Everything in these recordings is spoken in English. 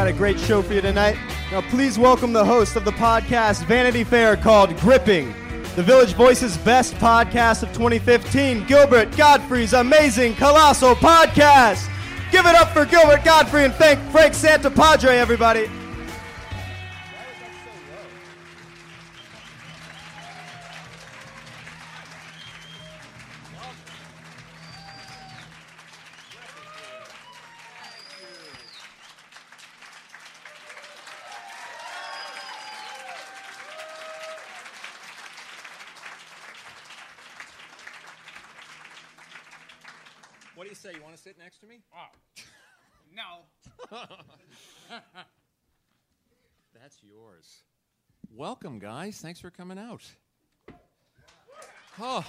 got a great show for you tonight. Now, please welcome the host of the podcast Vanity Fair called Gripping, the Village Voice's best podcast of 2015, Gilbert Gottfried's amazing Colossal Podcast. Give it up for Gilbert Gottfried and thank Frank Santopadre, everybody. What do you say? You want to sit next to me? Oh, no. That's yours. Welcome, guys. Thanks for coming out. Oh.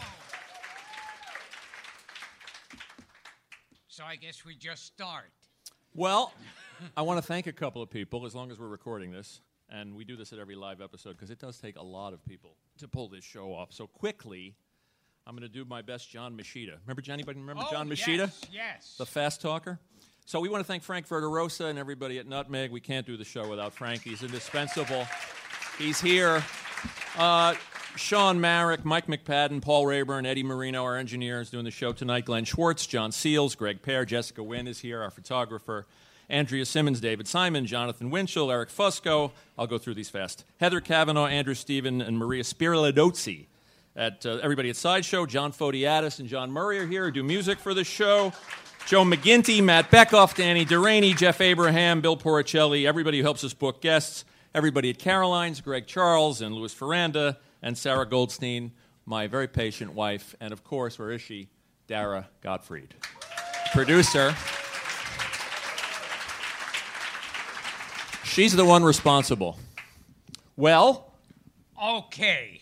So I guess we just start. Well, I want to thank a couple of people, as long as we're recording this. And we do this at every live episode because it does take a lot of people to pull this show off. So quickly, I'm going to do my best John Machida. Remember anybody remember John Machida? Yes. The fast talker? So we want to thank Frank Verderosa and everybody at Nutmeg. We can't do the show without Frank. He's indispensable. He's here. Sean Marek, Mike McPadden, Paul Rayburn, Eddie Marino, our engineers doing the show tonight. Glenn Schwartz, John Seals, Greg Pear, Jessica Wynn is here, our photographer. Andrea Simmons, David Simon, Jonathan Winchell, Eric Fusco. I'll go through these fast. Heather Cavanaugh, Andrew Stephen, and Maria Spirilidozzi. At everybody at Sideshow, John Fodiatis and John Murray are here who do music for the show. Joe McGinty, Matt Beckoff, Danny Deraney, Jeff Abraham, Bill Poricelli, everybody who helps us book guests, everybody at Caroline's, Greg Charles and Louis Ferranda, and Sarah Goldstein, my very patient wife, and of course, where is she? Dara Gottfried, producer. She's the one responsible. Well? Okay.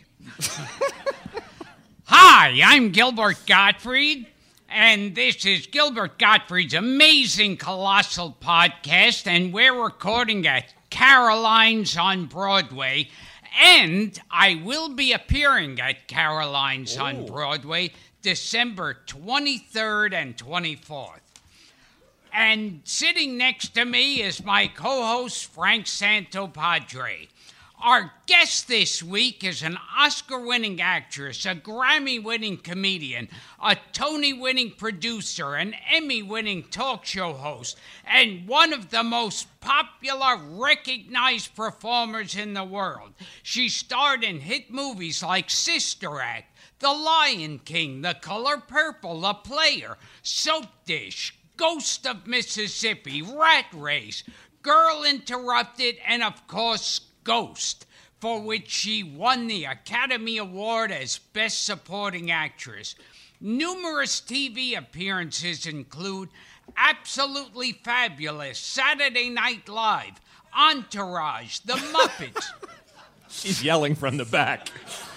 Hi, I'm Gilbert Gottfried, and this is Gilbert Gottfried's amazing Colossal Podcast, and we're recording at Caroline's on Broadway, and I will be appearing at Caroline's on Broadway December 23rd and 24th. And sitting next to me is my co-host, Frank Santopadre. Our guest this week is an Oscar-winning actress, a Grammy-winning comedian, a Tony-winning producer, an Emmy-winning talk show host, and one of the most popular, recognized performers in the world. She starred in hit movies like Sister Act, The Lion King, The Color Purple, The Player, Soap Dish, Ghost of Mississippi, Rat Race, Girl Interrupted, and of course, Ghost, for which she won the Academy Award as Best Supporting Actress. Numerous TV appearances include Absolutely Fabulous, Saturday Night Live, Entourage, The Muppets. She's yelling from the back.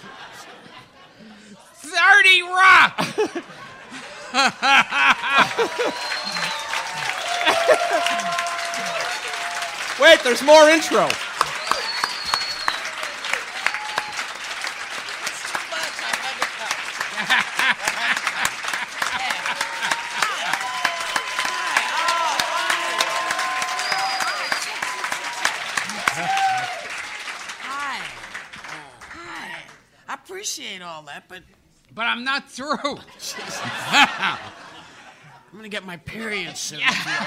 30 Rock! Wait, there's more intro. Appreciate all that, but I'm not through. I'm gonna get my period soon.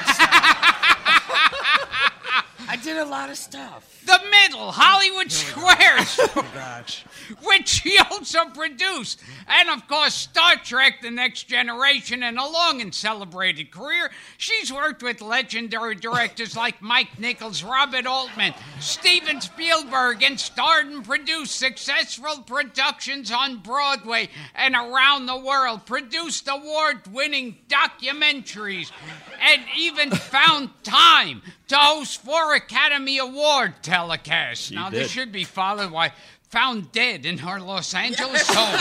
I did a lot of stuff. The Middle, Hollywood Squares, Oh gosh. which he also produced. And, of course, Star Trek, The Next Generation, and a long and celebrated career. She's worked with legendary directors like Mike Nichols, Robert Altman, Steven Spielberg, and starred and produced successful productions on Broadway and around the world, produced award-winning documentaries, and even found time to host 4 Academy Award telecasts. Now, this should be followed by found dead in her Los Angeles home.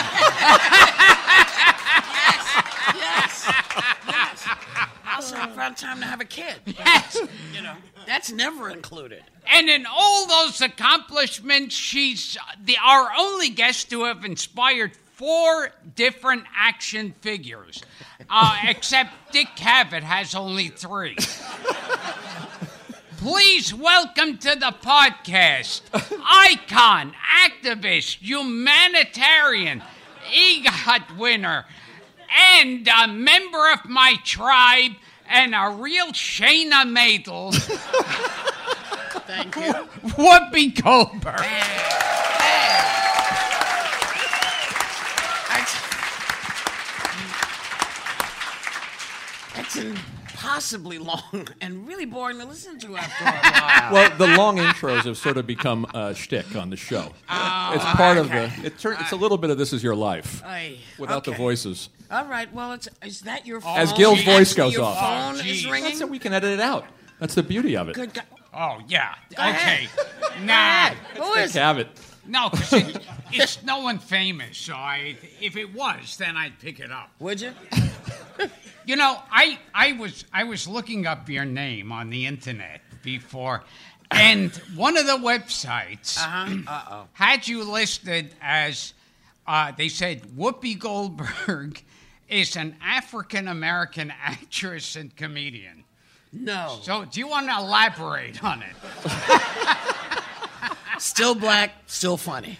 Yes. Also, I found time to have a kid. Yes. You know, that's never included. And in all those accomplishments, she's our only guest to have inspired 4 different action figures, except Dick Cavett has only 3. Please welcome to the podcast, icon, activist, humanitarian, EGOT winner, and a member of my tribe, and a real Shayna Maidel. Thank you. Whoopi Goldberg. That's impossibly long and really boring to listen to after a while. Well, the long intros have sort of become a shtick on the show. It's part of the. It's a little bit of This Is Your Life without the voices. All right. Well, is that your phone? As Gil's voice goes your off. Phone is ringing. That's so we can edit it out. That's the beauty of it. Good God. Oh, yeah. ahead. Okay. Nah. Who is it? Have it. No, because it's no one famous, so if it was, then I'd pick it up. Would you? You know, I was looking up your name on the internet before, and one of the websites had you listed as, they said, Whoopi Goldberg is an African-American actress and comedian. No. So do you want to elaborate on it? Still black, still funny.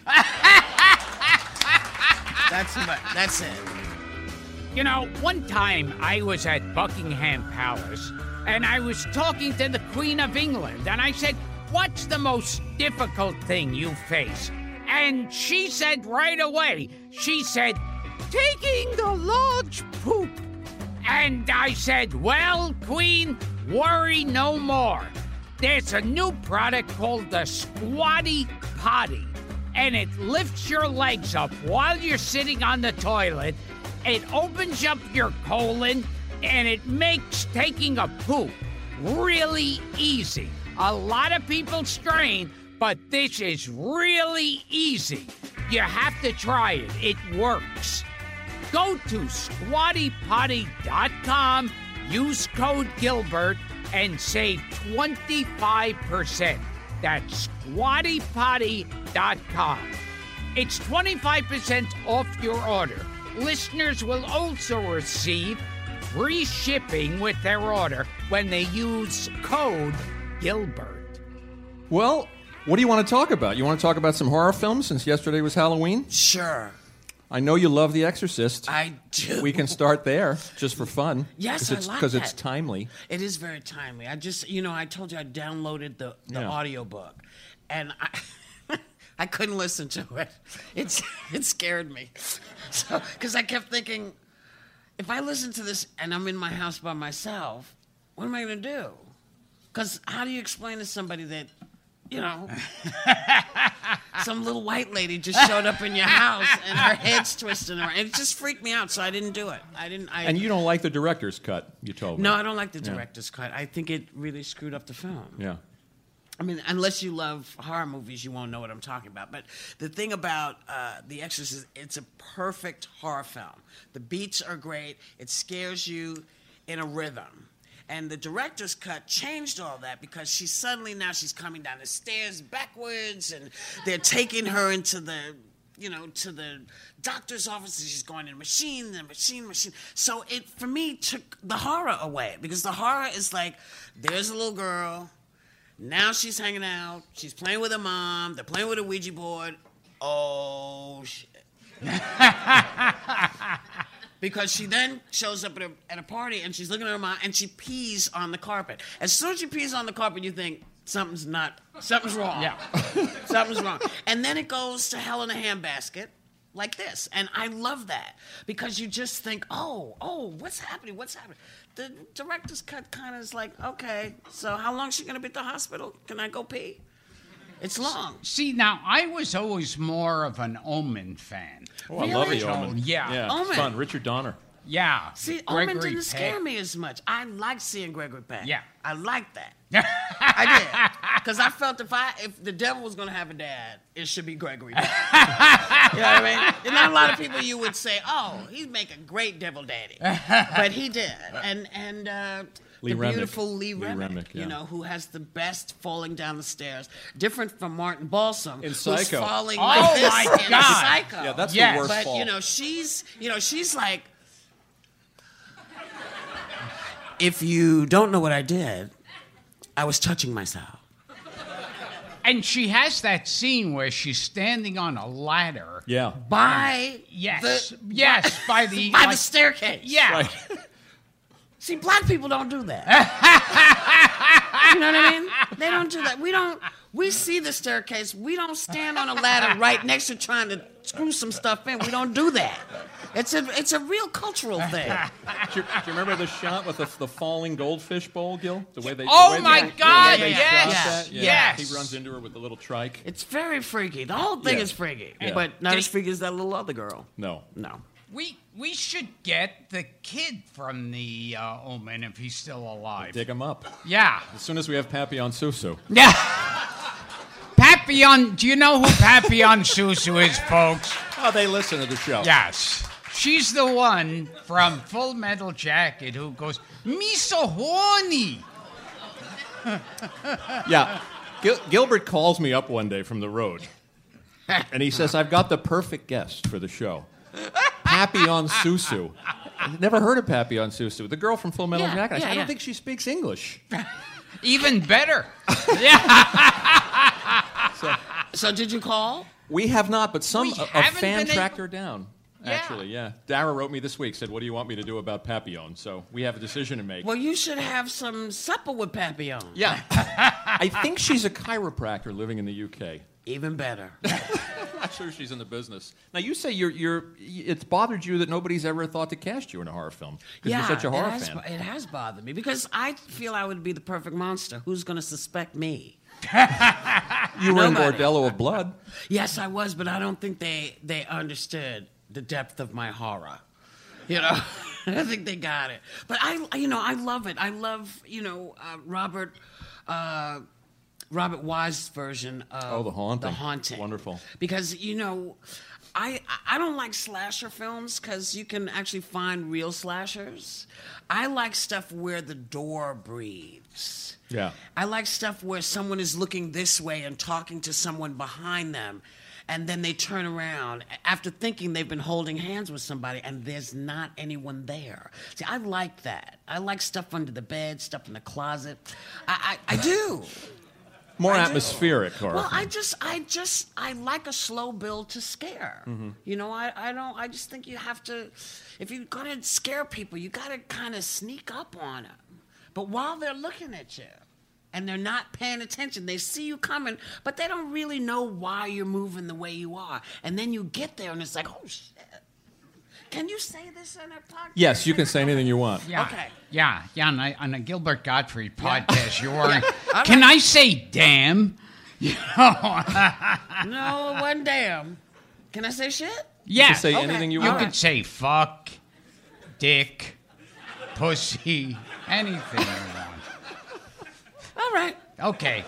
That's it. You know, one time I was at Buckingham Palace, and I was talking to the Queen of England, and I said, "What's the most difficult thing you face?" And she said right away, she said, "Taking the large poop." And I said, "Well, Queen, worry no more. There's a new product called the Squatty Potty, and it lifts your legs up while you're sitting on the toilet. It opens up your colon, and it makes taking a poop really easy. A lot of people strain, but this is really easy. You have to try it. It works. Go to squattypotty.com, use code Gilbert, and save 25%. That's squattypotty.com. It's 25% off your order. Listeners will also receive free shipping with their order when they use code Gilbert. Well, what do you want to talk about? You want to talk about some horror films since yesterday was Halloween? Sure. I know you love The Exorcist. I do. We can start there, just for fun. Yes, I like that. Because it's timely. It is very timely. I told you I downloaded the audiobook, and I couldn't listen to it. It scared me. Because I kept thinking, if I listen to this and I'm in my house by myself, what am I going to do? Because how do you explain to somebody that, some little white lady just showed up in your house and her head's twisting around? And it just freaked me out, so I didn't do it. And you don't like the director's cut, you told me. No, I don't like the director's cut. I think it really screwed up the film. Yeah. I mean, unless you love horror movies, you won't know what I'm talking about. But the thing about The Exorcist, it's a perfect horror film. The beats are great. It scares you in a rhythm. And the director's cut changed all that because she's coming down the stairs backwards, and they're taking her into the, to the doctor's office, and she's going in the machine. So it, for me, took the horror away, because the horror is like, there's a little girl. Now she's hanging out. She's playing with her mom. They're playing with a Ouija board. Oh, shit. Because she then shows up at a party, and she's looking at her mom, and she pees on the carpet. As soon as she pees on the carpet, you think, something's wrong. Yeah. Something's wrong. And then it goes to hell in a handbasket like this. And I love that, because you just think, oh, what's happening? The director's cut kind of is like, okay, so how long is she going to be at the hospital? Can I go pee? It's long. See, now, I was always more of an Omen fan. Oh, I love the Omen. Yeah. Omen. It's fun. Richard Donner. Yeah. See, Gregory Omen didn't Peck. scare me as much. I liked seeing Gregory Peck. Yeah. I liked that. I did. Because I felt if the devil was going to have a dad, it should be Gregory Peck. You know what I mean? There's not a lot of people you would say, oh, he'd make a great devil daddy. But he did. And Lee the Remick. beautiful Lee Remick, who has the best falling down the stairs. Different from Martin Balsam, In who's Psycho. falling Oh, like this my in God. Psycho. Yeah, that's Yes. the worst But fall. she's like, if you don't know what I did, I was touching myself. And she has that scene where she's standing on a ladder. Yeah. By Yes. the By the by the staircase. Yeah. Right. See, black people don't do that. You know what I mean? They don't do that. We see the staircase. We don't stand on a ladder right next to trying to screw some stuff in. We don't do that. It's a real cultural thing. Do you remember the shot with the falling goldfish bowl, Gil? The way they. Oh, the way my they, God, The way they yes, shot that? Yeah. yes. He runs into her with the little trike. It's very freaky. The whole thing Yeah. is freaky. Yeah. But not as freaky as that little other girl. No. No. We should get the kid from the Omen if he's still alive. Dig him up. Yeah. As soon as we have Papillon Susu. Yeah. Papillon, do you know who Papillon Susu is, folks? Oh, they listen to the show. Yes. She's the one from Full Metal Jacket who goes, "Me so horny." Yeah. Gilbert calls me up one day from the road, and he says, "I've got the perfect guest for the show. Papillon Susu." I've never heard of Papillon Susu. The girl from Full Metal Yeah, Jacket. I said, yeah, I don't yeah. think she speaks English. Even better. Yeah. So did you call? We have not, but We a haven't fan been tracked able- her down. Yeah. Actually, yeah. Dara wrote me this week, said, "What do you want me to do about Papillon?" So we have a decision to make. Well, you should have some supper with Papillon. Yeah. I think she's a chiropractor living in the UK. Even better. I'm not sure she's in the business. Now, you say it's bothered you that nobody's ever thought to cast you in a horror film because you're such a horror fan. It has bothered me because I feel I would be the perfect monster. Who's going to suspect me? You were in Nobody. Bordello of Blood. Yes, I was, but I don't think they understood the depth of my horror. You know, I don't think they got it. But I love it. I love, Robert Wise's version of The Haunting. The Haunting. Wonderful. Because, I don't like slasher films because you can actually find real slashers. I like stuff where the door breathes. Yeah. I like stuff where someone is looking this way and talking to someone behind them, and then they turn around after thinking they've been holding hands with somebody, and there's not anyone there. See, I like that. I like stuff under the bed, stuff in the closet. I do. More I do. atmospheric horror. Well, I like a slow build to scare. Mm-hmm. I just think you have to, if you're gonna scare people, you gotta kind of sneak up on them. But while they're looking at you, and they're not paying attention, they see you coming, but they don't really know why you're moving the way you are. And then you get there, and it's like, oh shit! Can you say this on a podcast? Yes, you can say anything you want. Yeah. Okay. Yeah. On a Gilbert Gottfried podcast, you were. All Can right. I say damn? No, one damn. Can I say shit? Yes. say Okay. anything you You want. could say fuck, dick, pussy, anything you want. All right. Okay.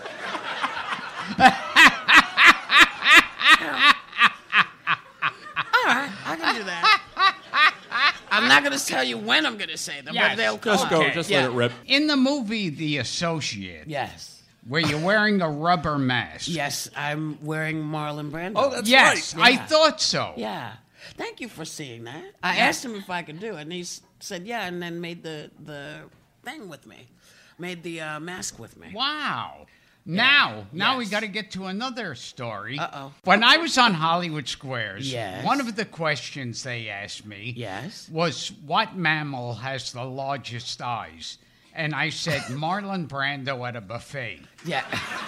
All right. I can do that. I'm not going to tell you when I'm going to say them, Yes. but they'll come. Just go. Okay. Just Yeah. let it rip. In the movie The Associate, Yes. where you're wearing a rubber mask. Yes, I'm wearing Marlon Brando. Oh, that's Yes, right. I Yeah. thought so. Yeah. Thank you for seeing that. I asked him if I could do it, and he said yeah, and then made the thing with me. Made the mask with me. Wow. Now we Yes. got to get to another story. Uh-oh. When I was on Hollywood Squares, Yes. one of the questions they asked me Yes. was what mammal has the largest eyes? And I said Marlon Brando at a buffet. Yeah.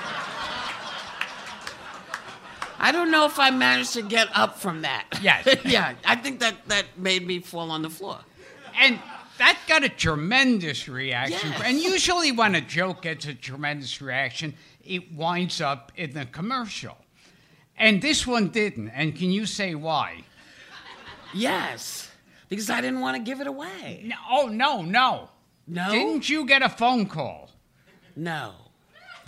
I don't know if I managed to get up from that. Yes. Yeah, I think that made me fall on the floor. And that got a tremendous reaction. Yes. And usually when a joke gets a tremendous reaction, it winds up in the commercial. And this one didn't. And can you say why? Yes, because I didn't want to give it away. No, oh, no. No? Didn't you get a phone call? No.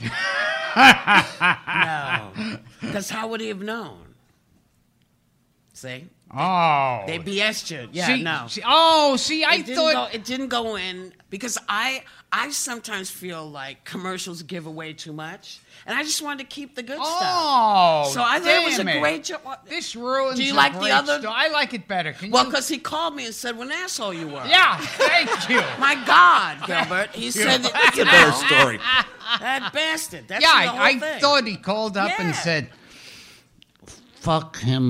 No. Because how would he have known? See? Oh. They BS'd you. Yeah, see, no. I thought... It didn't go in because I sometimes feel like commercials give away too much, and I just wanted to keep the good stuff. Oh, so I thought it was a great job. This ruins. Do you a like great the other? I like it better. Well, because he called me and said what an asshole you were. Yeah, thank you. My God, Gilbert. He said That's a better story. That bastard. That's Yeah, the whole I thing. thought he called up and Yeah. said, "Fuck him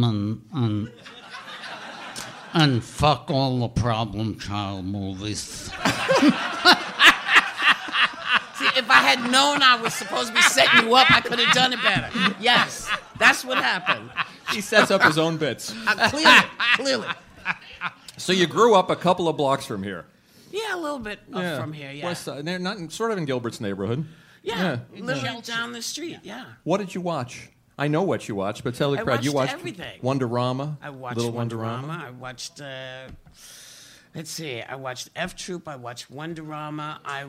and fuck all the problem child movies." See, if I had known I was supposed to be setting you up, I could have done it better. Yes, that's what happened. He sets up his own bits. Clearly. So you grew up a couple of blocks from here. Yeah, a little bit from here, yeah. West side. They're not sort of in Gilbert's neighborhood. Yeah, literally down the street, yeah. What did you watch? I know what you watched, but tell the I crowd. You watched watched everything. Wonderama. I watched Little Wonderama. I watched, let's see, I watched F Troop. I watched Wonderama. I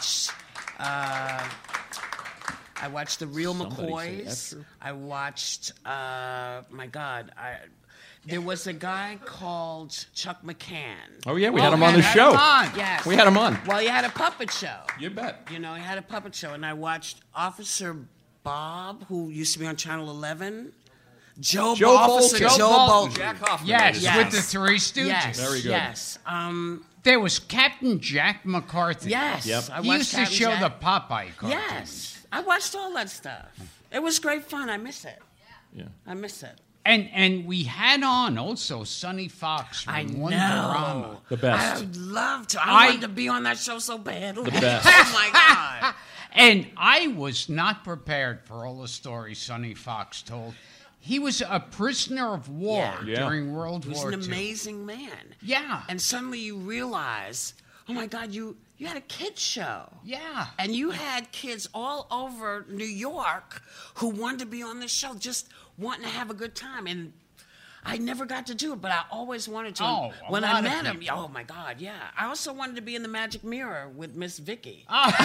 watched The Real Somebody say McCoys. F-Troop. I watched, my God, there was a guy called Chuck McCann. Oh yeah, we had him on the show. Yes. We had him on. Well, he had a puppet show. You bet. You know, he had a puppet show, and I watched Officer Bob, who used to be on Channel 11. Officer Bolton. Joe Bolton. Jack Hoffman. Yes, Yes. with the Three Stooges. Yes, Very good. yes. There was Captain Jack McCarthy. Yes. Yep. I He watched used to Captain show Jack. the Popeye cartoons. Yes. I watched all that stuff. It was great fun. I miss it. Yeah. I miss it. And we had on also Sonny Fox from I Wonderama. know. The best. I would love to. I wanted to be on that show so badly. The best. Oh, my God. And I was not prepared for all the stories Sonny Fox told. He was a prisoner of war Yeah. during World He was War an II. amazing man. Yeah. And suddenly you realize, oh, my God, you had a kids show. Yeah. And you had kids all over New York who wanted to be on this show, just wanting to have a good time. And I never got to do it, but I always wanted to. Oh, a when lot I of met him, people. oh my God, yeah. I also wanted to be in the Magic Mirror with Miss Vicky.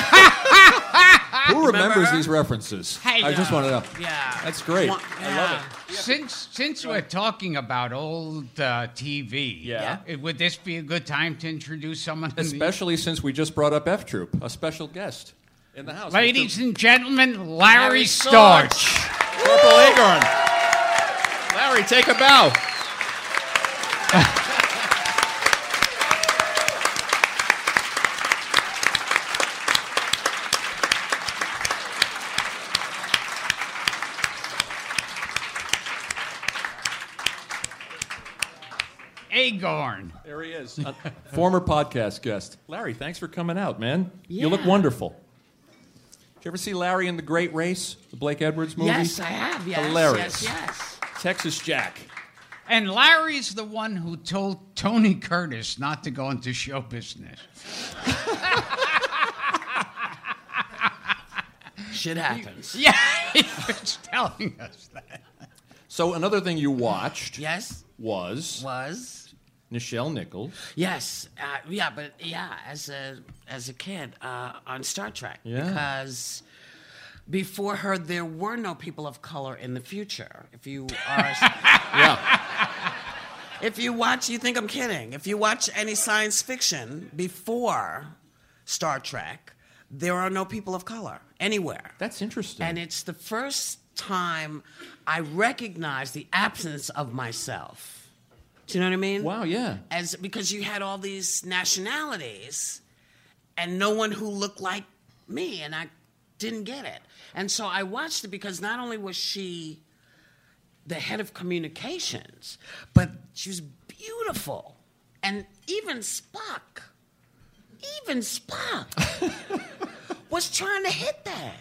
Who remembers her? these references? Hey, I just want to know. Yeah. That's great. Wa- I love it. Since we're talking about old TV, Yeah. would this be a good time to introduce someone? Especially since we just brought up F Troop, a special guest in the house. Ladies Mr. and gentlemen, Larry Larry Storch. Corporal Agorn. Larry, take a bow. Agorn. There he is. A former podcast guest. Larry, thanks for coming out, man. You look Yeah. wonderful. Did you ever see Larry in The Great Race, the Blake Edwards movie? Yes, I have. Yes, Hilarious. yes. Texas Jack. And Larry's the one who told Tony Curtis not to go into show business. Shit happens. Yeah, he was telling us that. So another thing you watched Yes, was was. Nichelle Nichols. Yes, as a kid on Star Trek, Yeah. because before her there were no people of color in the future. If you are, if you watch, you think I'm kidding. If you watch any science fiction before Star Trek, there are no people of color anywhere. That's interesting. And it's the first time I recognize the absence of myself. Do you know what I mean? Wow, yeah. Because you had all these nationalities and no one who looked like me, and I didn't get it. And so I watched it because not only was she the head of communications, but she was beautiful. And even Spock was trying to hit that.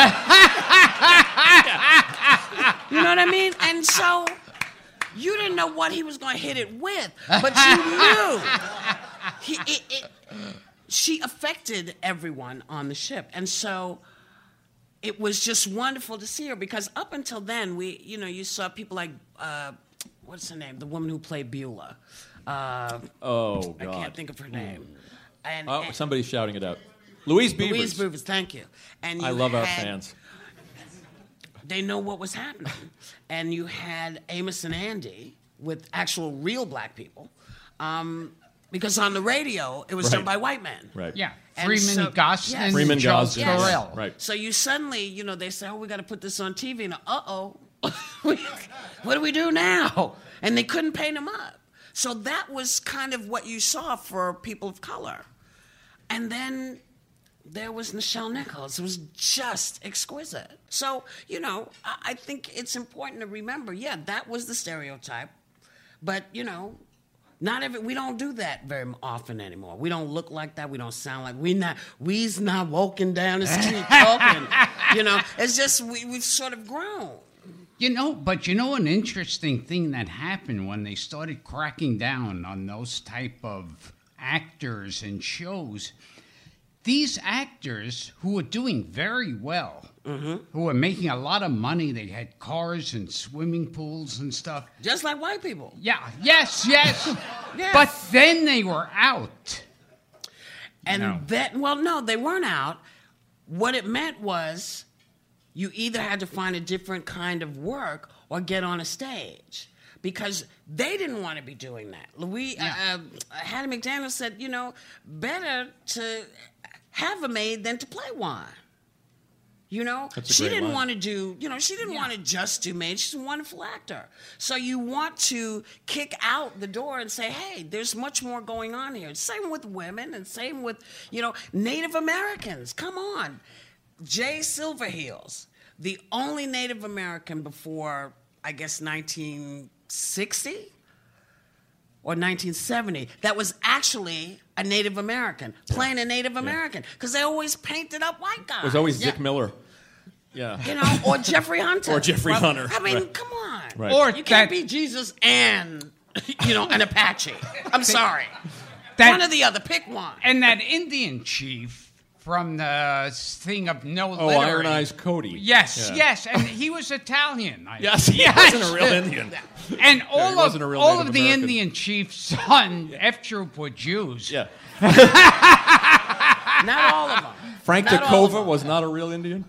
You know what I mean? And so you didn't know what he was going to hit it with, but you knew. She affected everyone on the ship. And so it was just wonderful to see her, because up until then, you saw people like, what's her name? The woman who played Beulah. Oh, God. I can't think of her name. And, Oh, somebody's shouting it out. Louise Beavers. Louise Beavers, thank you. And I you love our had- fans. They know what was happening. And you had Amos and Andy, with actual real black people, because on the radio it was done by white men. Right. Yeah. And Freeman so- Gosling, yes. Freeman Charles Gosling, Correll. Right. So you suddenly, they say, "Oh, we got to put this on TV," and what do we do now? And they couldn't paint them up. So that was kind of what you saw for people of color. And then there was Nichelle Nichols. It was just exquisite. So, I think it's important to remember, that was the stereotype. But, we don't do that very often anymore. We don't look like that. We don't sound like we's not walking down the street talking. It's just we've sort of grown. But an interesting thing that happened when they started cracking down on those type of actors and shows, these actors who were doing very well, who were making a lot of money, they had cars and swimming pools and stuff. Just like white people. Yeah, yes. Yes. But then they were out. And No. no, they weren't out. What it meant was you either had to find a different kind of work or get on a stage, because they didn't want to be doing that. Hattie McDaniel said, better to have a maid than to play one. That's a She great didn't line. want to do, she didn't want to just do maid. She's a wonderful actor. So you want to kick out the door and say, hey, there's much more going on here. Same with women and same with, Native Americans. Come on. Jay Silverheels, the only Native American before, I guess, 1960 or 1970 that was actually a Native American, playing a Native American, because they always painted up white guys. It was always Dick Miller. Yeah. Or Jeffrey Hunter. Or Jeffrey Hunter. I mean, Right. come on. Right. Or You can't be Jesus and, an Apache. I'm sorry. That- One or the other. Pick one. And that Indian chief from the thing of no Oh, littering. Iron Eyes Cody. Yes, Yeah. yes, and he was Italian. Yes, he wasn't a real Indian. And he all wasn't a real of Native the American. Indian chiefs on F Troop were Jews. Yeah. Not all of them. Frank Not all of DeCova them. was not a real Indian?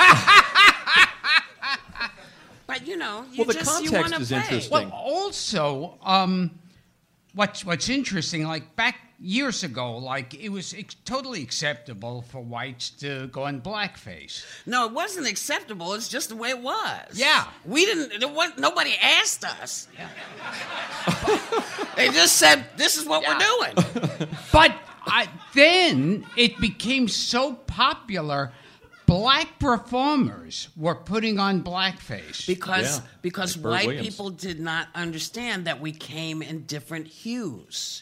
But, you Well, the context you wanna is play. interesting. Well, also, what's interesting, like back years ago, like it was totally acceptable for whites to go in blackface. No, it wasn't acceptable. It's just the way it was. Yeah. We didn't, nobody asked us. They just said, this is what we're doing. But then it became so popular, black performers were putting on blackface. Because Like Bird white Williams. people did not understand that we came in different hues.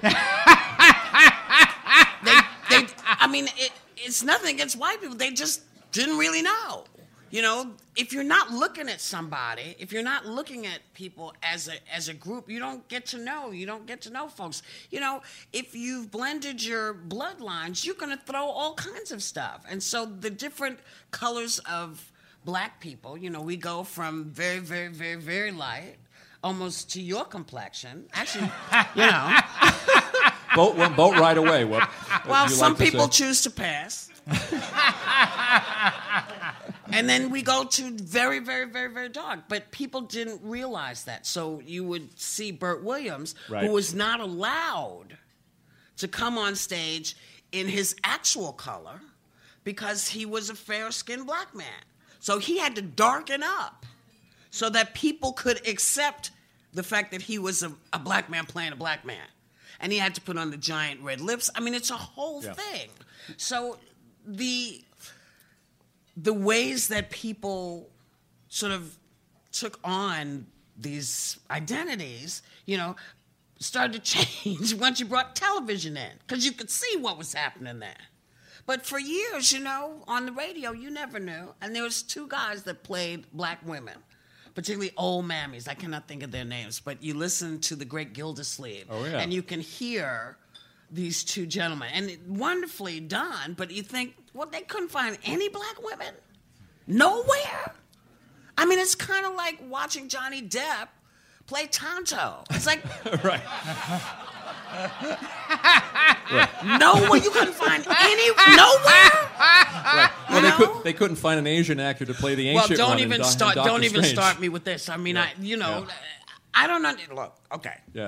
It's nothing against white people. They just didn't really know. If you're not looking at somebody, if you're not looking at people as a group, you don't get to know. You don't get to know folks. If you've blended your bloodlines, you're going to throw all kinds of stuff. And so the different colors of black people, we go from very, very, very, very light almost to your complexion. Actually, Boat right away. What Well, would you some like to people say? choose to pass. And then we go to very, very, very, very dark. But people didn't realize that. So you would see Burt Williams, Right. who was not allowed to come on stage in his actual color because he was a fair-skinned black man. So he had to darken up so that people could accept the fact that he was a black man playing a black man. And he had to put on the giant red lips. I mean, it's a whole thing. So the ways that people sort of took on these identities, started to change once you brought television in, because you could see what was happening there. But for years, on the radio, you never knew. And there was two guys that played black women, particularly old mammies. I cannot think of their names, but you listen to The Great Gildersleeve, and you can hear these two gentlemen. And wonderfully done, but you think, well, they couldn't find any black women? Nowhere? I mean, it's kind of like watching Johnny Depp play Tonto. It's like... Right. Nowhere. You couldn't find any... Nowhere? Right. Well, they couldn't find an Asian actor to play the ancient Well, one don't in even Doctor start. Don't even Strange. start me with this. I mean, I don't know. Look, okay. Yeah.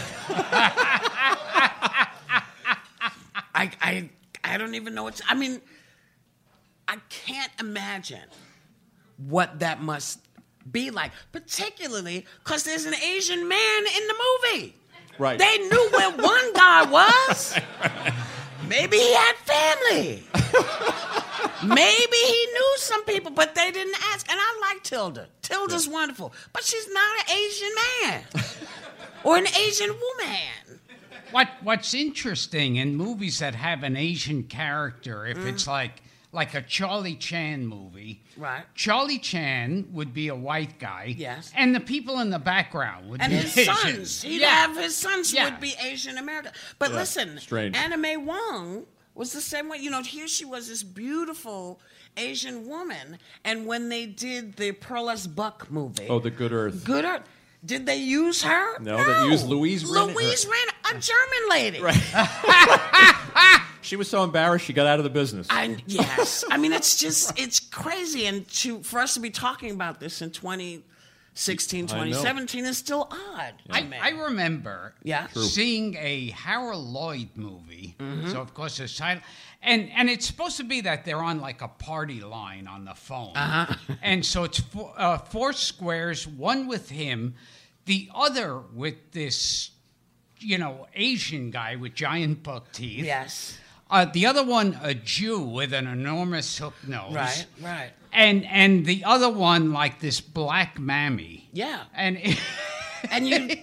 I don't even know what. I mean, I can't imagine what that must be like, particularly because there's an Asian man in the movie. Right. They knew where one guy was. Maybe he had family. Maybe he knew some people, but they didn't ask. And I like Tilda. Tilda's wonderful, but she's not an Asian man or an Asian woman. What's interesting in movies that have an Asian character, if it's like a Charlie Chan movie, Right. Charlie Chan would be a white guy, Yes. and the people in the background would And be his Asian. sons. He'd Yeah. have his sons Yeah. would be Asian American. But listen, strange. Anna Mae Wong was the same way. You know, here she was, this beautiful Asian woman. And when they did the Pearl S. Buck movie, Oh, The Good Earth. Good Earth, did they use her? No, they used Louise Renner. Louise Renner, a German lady. She was so embarrassed she got out of the business. Yes. I mean, it's crazy. And for us to be talking about this in 2016, 2017 is still odd. I remember Yeah. True. seeing a Harold Lloyd movie. So, of course, it's silent. And it's supposed to be that they're on like a party line on the phone. And so it's four squares, one with him, the other with this, Asian guy with giant buck teeth. Yes. The other one, a Jew with an enormous hook nose. Right. And the other one, like this black mammy. Yeah. And And it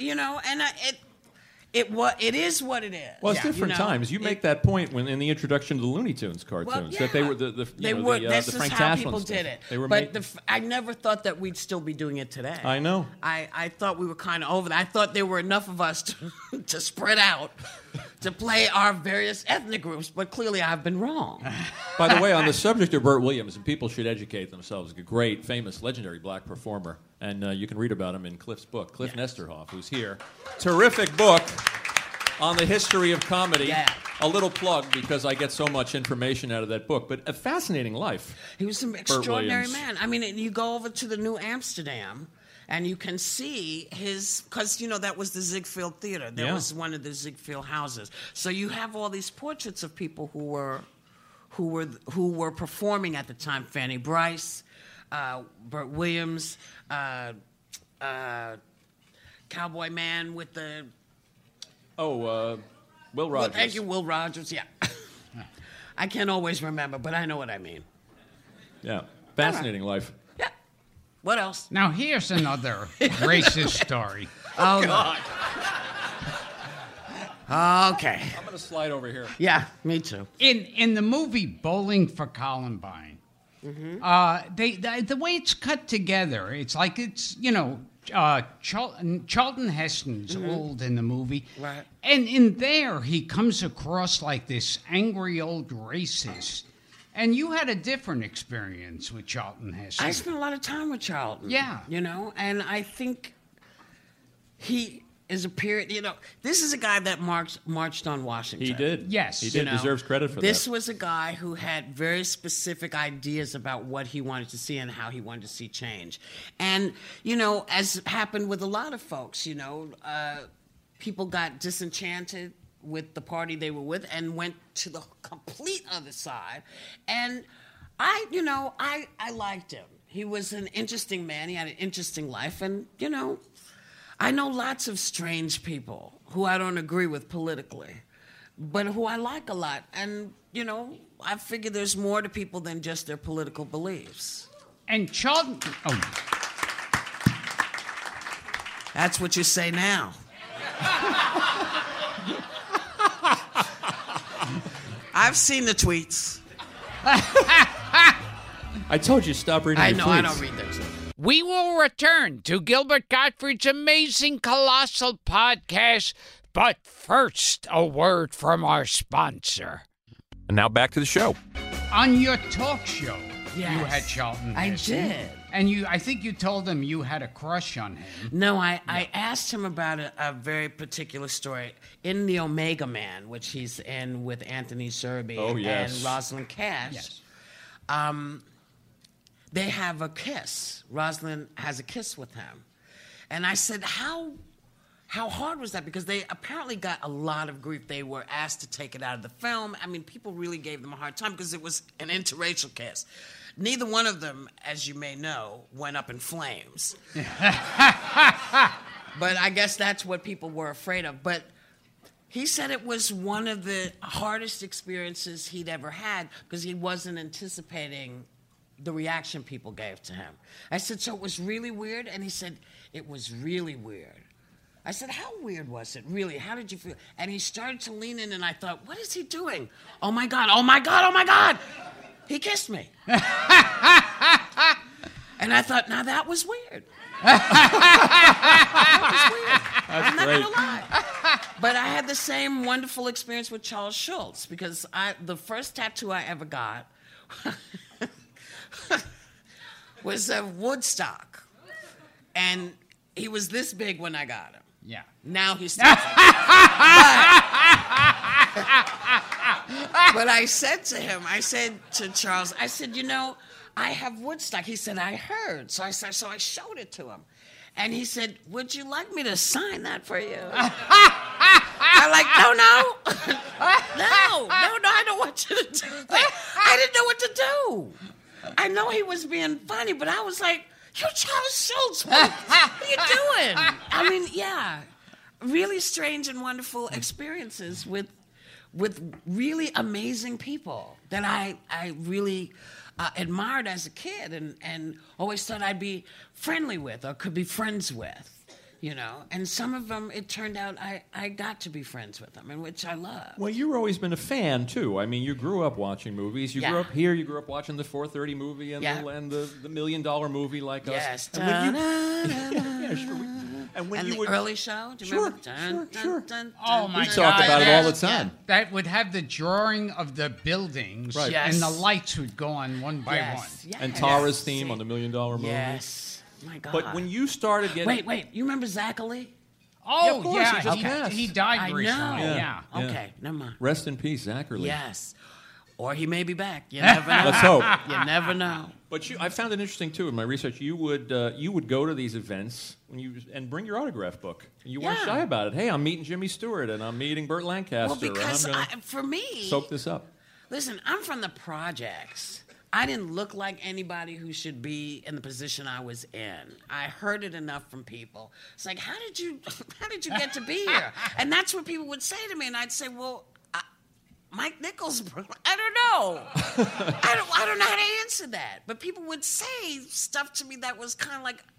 is what it is. Well, it's different times. You make that point when in the introduction to the Looney Tunes cartoons that they were the This Frank is how Tashlin people stuff. did it. They were But I never thought that we'd still be doing it today. I know. I thought we were kind of over that. I thought there were enough of us to spread out to play our various ethnic groups, but clearly I've been wrong. By the way, on the subject of Burt Williams, and people should educate themselves, a great, famous, legendary black performer, and you can read about him in Cliff's book, Cliff Nesterhoff, who's here. Terrific book on the history of comedy. Yeah. A little plug because I get so much information out of that book, but a fascinating life. He was an extraordinary Williams. man. I mean, you go over to the New Amsterdam, and you can see because that was the Ziegfeld Theater. That was one of the Ziegfeld houses. So you have all these portraits of people who were performing at the time. Fanny Brice, Burt Williams, Cowboy Man with the. Will Rogers. Well, thank you, Will Rogers. Yeah, I can't always remember, but I know what I mean. Yeah, fascinating life. Yeah. What else? now here's another racist story. Oh God. Okay. I'm going to slide over here. Yeah, me too. In the movie Bowling for Columbine, the way it's cut together, it's like it's Charlton Heston's old in the movie, Right. And in there he comes across like this angry old racist. And you had a different experience with Charlton Heston. I spent a lot of time with Charlton. Yeah. And I think he is a period. This is a guy that marched on Washington. He did. Yes. He did. Deserves credit for This that. was a guy who had very specific ideas about what he wanted to see and how he wanted to see change. And, as happened with a lot of folks, people got disenchanted with the party they were with and went to the complete other side. And I liked him. He was an interesting man. He had an interesting life. And, I know lots of strange people who I don't agree with politically, but who I like a lot. And, I figure there's more to people than just their political beliefs. And Charlton... Oh, That's what you say now. I've seen the tweets. I told you stop reading I your know, tweets. I don't read those. we will return to Gilbert Gottfried's amazing colossal podcast, but first, a word from our sponsor. And now back to the show. On your talk show, Yes. you had Charlton I Heston. did. And I think you told him you had a crush on him. No, I asked him about a very particular story in The Omega Man, which he's in with Anthony Zerbe and Rosalind Cash. Yes. They have a kiss. Rosalind has a kiss with him. And I said, how hard was that? Because they apparently got a lot of grief. They were asked to take it out of the film. I mean, people really gave them a hard time because it was an interracial cast. Neither one of them, as you may know, went up in flames. But I guess that's what people were afraid of. But he said it was one of the hardest experiences he'd ever had because he wasn't anticipating the reaction people gave to him. I said, so it was really weird? And he said, it was really weird. I said, how weird was it, really? How did you feel? And he started to lean in, and I thought, what is he doing? Oh, my God, oh, my God, oh, my God. He kissed me. And I thought, now that was weird. That was weird. I'm not going to lie. But I had the same wonderful experience with Charles Schultz because the first tattoo I ever got was a Woodstock. And he was this big when I got him. Yeah. Now he's still but I said to him, I said to Charles, I said, you know, I have Woodstock. He said, I heard. So I showed it to him. And he said, would you like me to sign that for you? I'm like, no, I don't want you to do that. I didn't know what to do. I know he was being funny, but I was like, you're Charles Schultz. What are you doing? I mean, yeah, really strange and wonderful experiences with really amazing people that I really admired as a kid and always thought I'd be friendly with or could be friends with. You know, and some of them, it turned out I got to be friends with them, and which I love. Well, you've always been a fan, too. I mean, you grew up watching movies. You grew up here. You grew up watching the 4:30 movie and the $1 million movie like us. Yes. And when And you the would, early show? Do you remember? Sure. Oh, my we God. talk about it all the time. That would have the drawing of the buildings, Right. Yes. and the lights would go on one by one. Yes. And Tara's theme on the $1 Million movie. Yes. My God. But when you started getting... Wait. You remember Zach Ali? Oh, of course, yeah, he just passed. he died I know. recently. Yeah. Okay, never mind. Rest in peace, Zachary. Yes. Or he may be back. You never know. Let's hope. You never know. But I found it interesting, too, in my research. You would go to these events and bring your autograph book. You weren't Yeah. shy about it. Hey, I'm meeting Jimmy Stewart, and I'm meeting Burt Lancaster. Well, because and I'm for me, soak this up. listen, I'm from the projects. I didn't look like anybody who should be in the position I was in. I heard it enough from people. It's like, how did you get to be here? And that's what people would say to me, and I'd say, well, Mike Nichols, I don't know. I don't know how to answer that. But people would say stuff to me that was kind of like,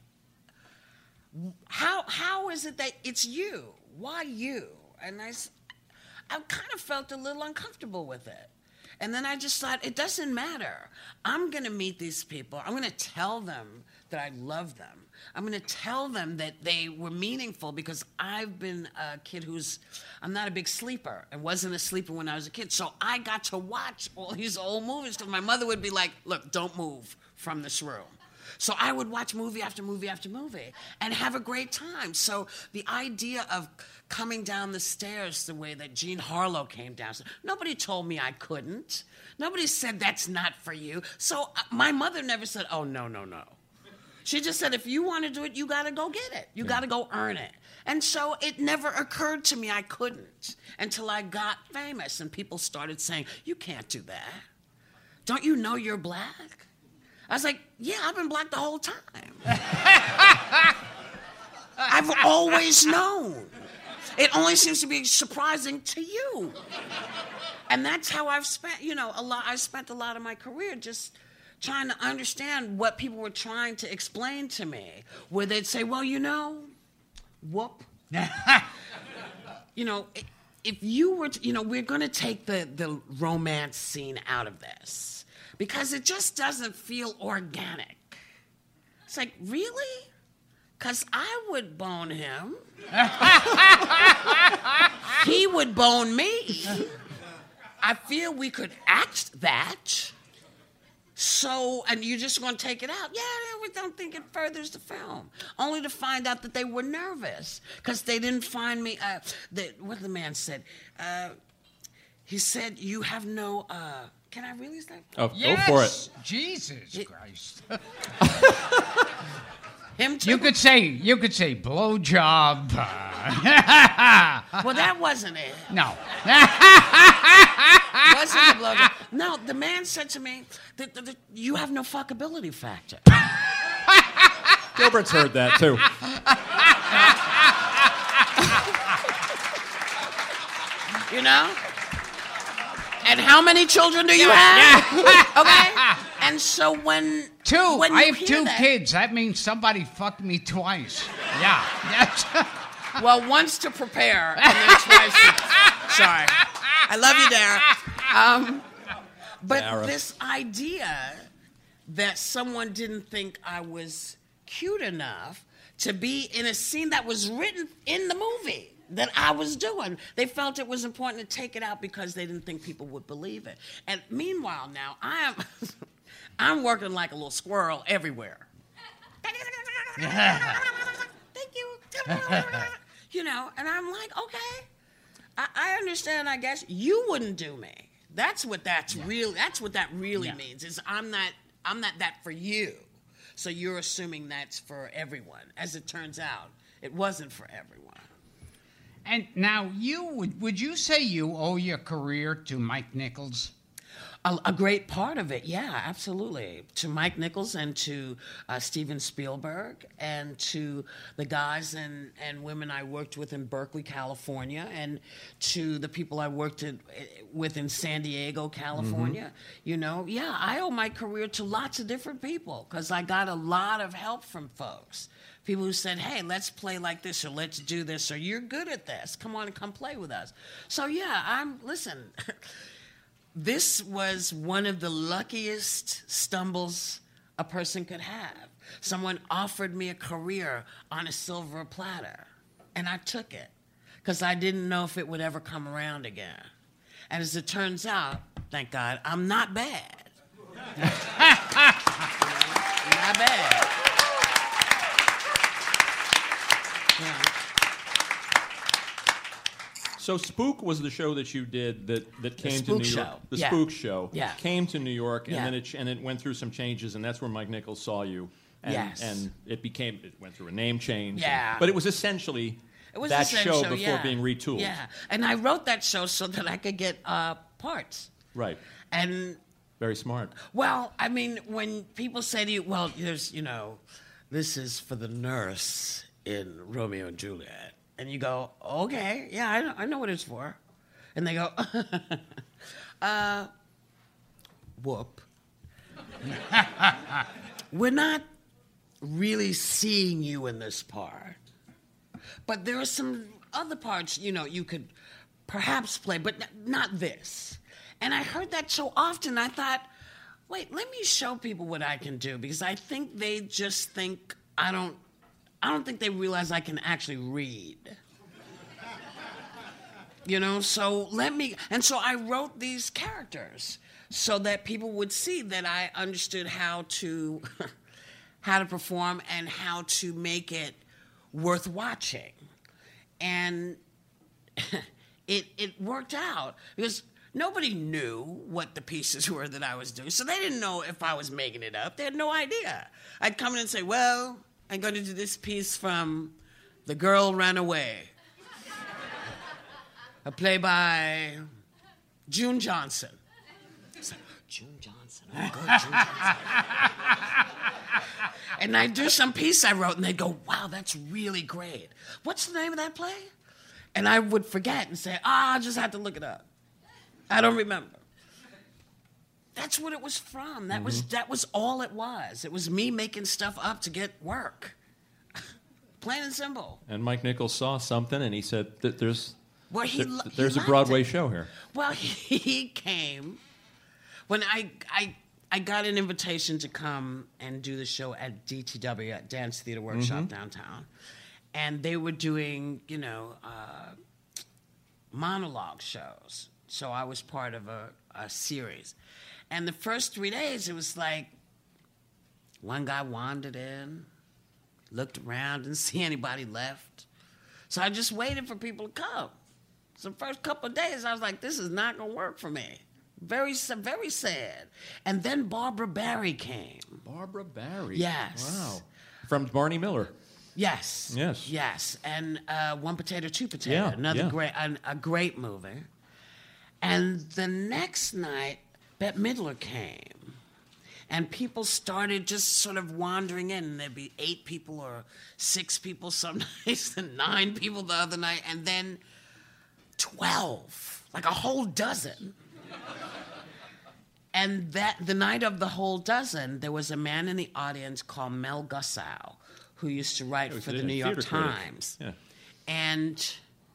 how is it that it's you? Why you? And I kind of felt a little uncomfortable with it. And then I just thought, it doesn't matter. I'm going to meet these people. I'm going to tell them that I love them. I'm going to tell them that they were meaningful because I've been a kid I'm not a big sleeper and wasn't a sleeper when I was a kid. So I got to watch all these old movies because my mother would be like, look, don't move from this room. So I would watch movie after movie after movie and have a great time. So the idea of coming down the stairs the way that Jean Harlow came down, nobody told me I couldn't. Nobody said that's not for you. So my mother never said, oh, no. She just said, if you want to do it, you got to go get it. You got to go earn it. And so it never occurred to me I couldn't until I got famous and people started saying, you can't do that. Don't you know you're black? I was like, yeah, I've been black the whole time. I've always known. It only seems to be surprising to you. And that's how I've spent, I spent a lot of my career just trying to understand what people were trying to explain to me, where they'd say, well, whoop. If you were to, we're going to take the romance scene out of this because it just doesn't feel organic. It's like, really? Because I would bone him. He would bone me. I feel we could act that. So, and you're just going to take it out? Yeah, we don't think it furthers the film. Only to find out that they were nervous because they didn't find me. What the man said? He said, you have no, can I release that? Oh, Yes! Go for it. Jesus Christ. Him too. You could say blowjob. Well, that wasn't it. No. Wasn't the blowjob. No, the man said to me, "You have no fuckability factor." Gilbert's heard that too. You know? And how many children do you have? Okay? And so when Two. when I you have hear two that- kids. That means somebody fucked me twice. Yeah. That's Well, once to prepare and then twice to... Sorry. I love you, Dara. But Dara. this idea that someone didn't think I was cute enough to be in a scene that was written in the movie that I was doing. They felt it was important to take it out because they didn't think people would believe it. And meanwhile now, I'm working like a little squirrel everywhere. Thank you. You know, and I'm like, okay, I understand, I guess. You wouldn't do me. That's what that really means, is I'm not that for you. So you're assuming that's for everyone. As it turns out, it wasn't for everyone. And now, would you say you owe your career to Mike Nichols? A great part of it, yeah, absolutely. To Mike Nichols and to Steven Spielberg and to the guys and women I worked with in Berkeley, California, and to the people I worked with in San Diego, California. You know, yeah, I owe my career to lots of different people because I got a lot of help from folks. People who said, hey, let's play like this, or let's do this, or you're good at this. Come on and come play with us. So, yeah, listen, this was one of the luckiest stumbles a person could have. Someone offered me a career on a silver platter, and I took it because I didn't know if it would ever come around again. And as it turns out, thank God, I'm not bad. Not bad. Yeah. So Spook was the show that you did that came to New Spook York. Show. The Yeah. Spook show Yeah. came to New York, and Yeah. then it went through some changes, and that's where Mike Nichols saw you. And, Yes. and it went through a name change. Yeah. But it was essentially that show before being retooled. Yeah, and I wrote that show so that I could get parts. Right. And Very smart. well, I mean, when people say to you, "Well, there's, this is for the nurse in Romeo and Juliet," and you go, "Okay, yeah, I know what it's for," and they go, "Whoop, we're not really seeing you in this part, but there are some other parts, you could perhaps play, but not this." And I heard that so often, I thought, wait, let me show people what I can do, because I think they just think I don't think they realize I can actually read. So so I wrote these characters so that people would see that I understood how to perform and how to make it worth watching. And it worked out because nobody knew what the pieces were that I was doing. So they didn't know if I was making it up. They had no idea. I'd come in and say, well, I'm going to do this piece from The Girl Ran Away, a play by June Johnson. So, June Johnson. Oh, good, June Johnson. And I'd do some piece I wrote, and they'd go, wow, that's really great. What's the name of that play? And I would forget and say, I just have to look it up. I don't remember. That's what it was from. That was all it was. It was me making stuff up to get work. Plain and simple. And Mike Nichols saw something, and he said that there's a liked Broadway it. show here. Well, he came when I got an invitation to come and do the show at DTW, at Dance Theater Workshop downtown, and they were doing monologue shows. So I was part of a series. And the first 3 days, it was like one guy wandered in, looked around, didn't see anybody left. So I just waited for people to come. So the first couple of days, I was like, this is not going to work for me. Very, very sad. And then Barbara Barry came. Barbara Barry. Yes. Wow. From Barney Miller. Yes. Yes. Yes. And One Potato, Two Potato. Yeah, Another yeah. great, a great movie. And the next night, Bette Midler came. And people started just sort of wandering in. And there'd be 8 people or 6 people some nights, and 9 people the other night, and then 12, like a whole dozen. And the night of the whole dozen, there was a man in the audience called Mel Gussow, who used to write for the New York Times. Yeah. And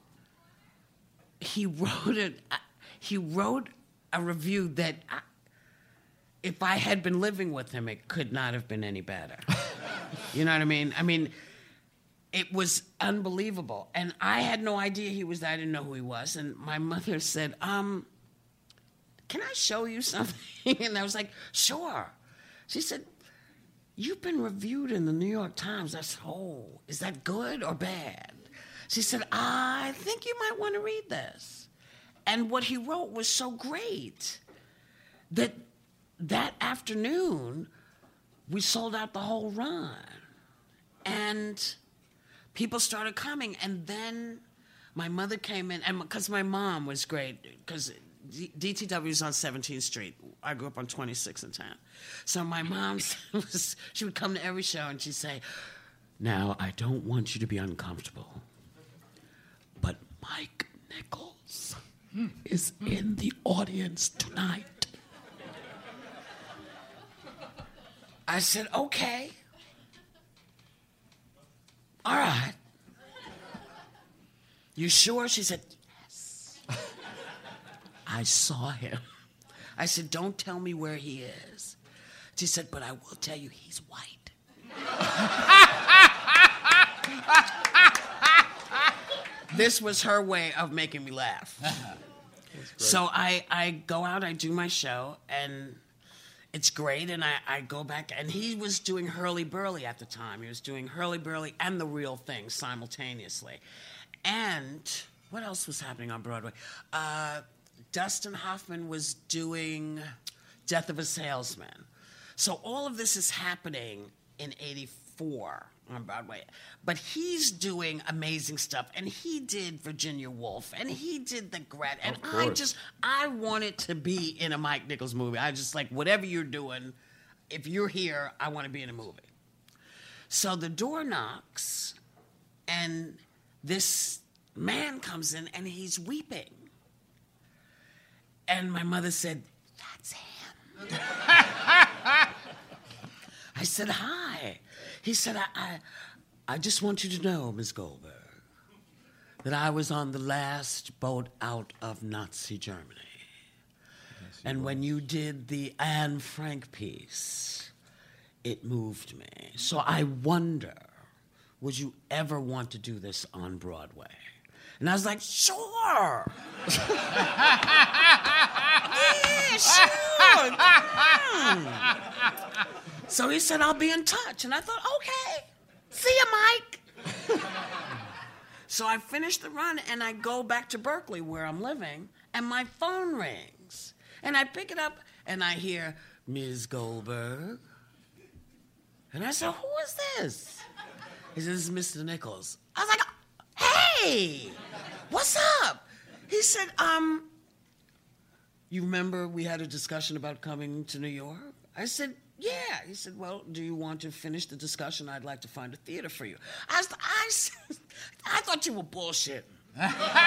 he wrote a review that if I had been living with him, it could not have been any better. You know what I mean? I mean, it was unbelievable. And I had no idea he was there. I didn't know who he was. And my mother said, can I show you something? And I was like, sure. She said, you've been reviewed in the New York Times. I said, oh, is that good or bad? She said, I think you might want to read this. And what he wrote was so great that afternoon, we sold out the whole run. And people started coming. And then my mother came in, and because my mom was great, because DTW is on 17th Street. I grew up on 26th and 10. So my mom, she would come to every show, and she'd say, now, I don't want you to be uncomfortable, but Mike Nichols is in the audience tonight. I said, okay. All right. You sure? She said, yes. I saw him. I said, don't tell me where he is. She said, but I will tell you he's white. This was her way of making me laugh. So I go out, I do my show, and it's great, and I go back, and he was doing Hurly Burly at the time. He was doing Hurly Burly and The Real Thing simultaneously. And what else was happening on Broadway? Dustin Hoffman was doing Death of a Salesman. So all of this is happening in 84 on Broadway. But he's doing amazing stuff, and he did Virginia Woolf, and he did The Gret, and I wanted to be in a Mike Nichols movie. I just like, whatever you're doing, if you're here, I want to be in a movie. So the door knocks, and this man comes in, and he's weeping. And my mother said, that's him. I said, hi. He said, I just want you to know, Ms. Goldberg, that I was on the last boat out of Nazi Germany. Yes, and when you did the Anne Frank piece, it moved me. So I wonder, would you ever want to do this on Broadway? And I was like, sure. Yeah, sure. So he said, I'll be in touch. And I thought, okay, see you, Mike. So I finished the run, and I go back to Berkeley, where I'm living, and my phone rings. And I pick it up, and I hear, Ms. Goldberg. And I said, who is this? He says, this is Mr. Nichols. I was like, hey, what's up? He said, you remember we had a discussion about coming to New York? I said, yeah. He said, well, do you want to finish the discussion? I'd like to find a theater for you. I thought you were bullshitting. I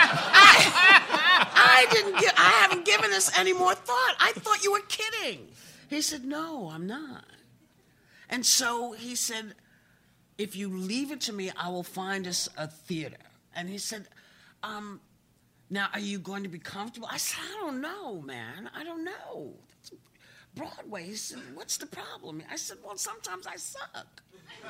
haven't given this any more thought. I thought you were kidding. He said, no, I'm not. And so he said, if you leave it to me, I will find us a theater. And he said, now, are you going to be comfortable? I said, I don't know, man. I don't know. It's Broadway. He said, what's the problem? I said, well, sometimes I suck.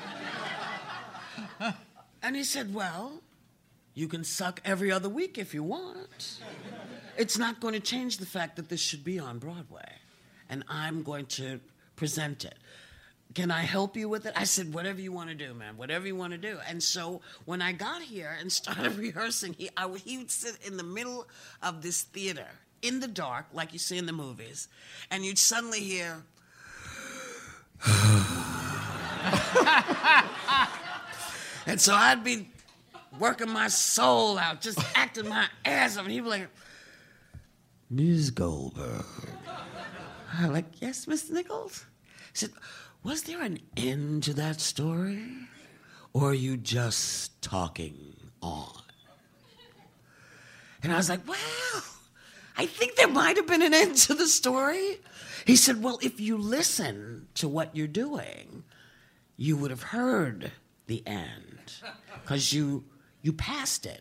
And he said, well, you can suck every other week if you want. It's not going to change the fact that this should be on Broadway. And I'm going to present it. Can I help you with it? I said, whatever you want to do, man, whatever you want to do. And so when I got here and started rehearsing, he would sit in the middle of this theater in the dark, like you see in the movies, and you'd suddenly hear, And so I'd be working my soul out, just acting my ass off. And he'd be like, Ms. Goldberg. I'm like, yes, Mr. Nichols? He said, was there an end to that story? Or are you just talking on? And I was like, well, I think there might have been an end to the story. He said, well, if you listen to what you're doing, you would have heard the end. Because you passed it.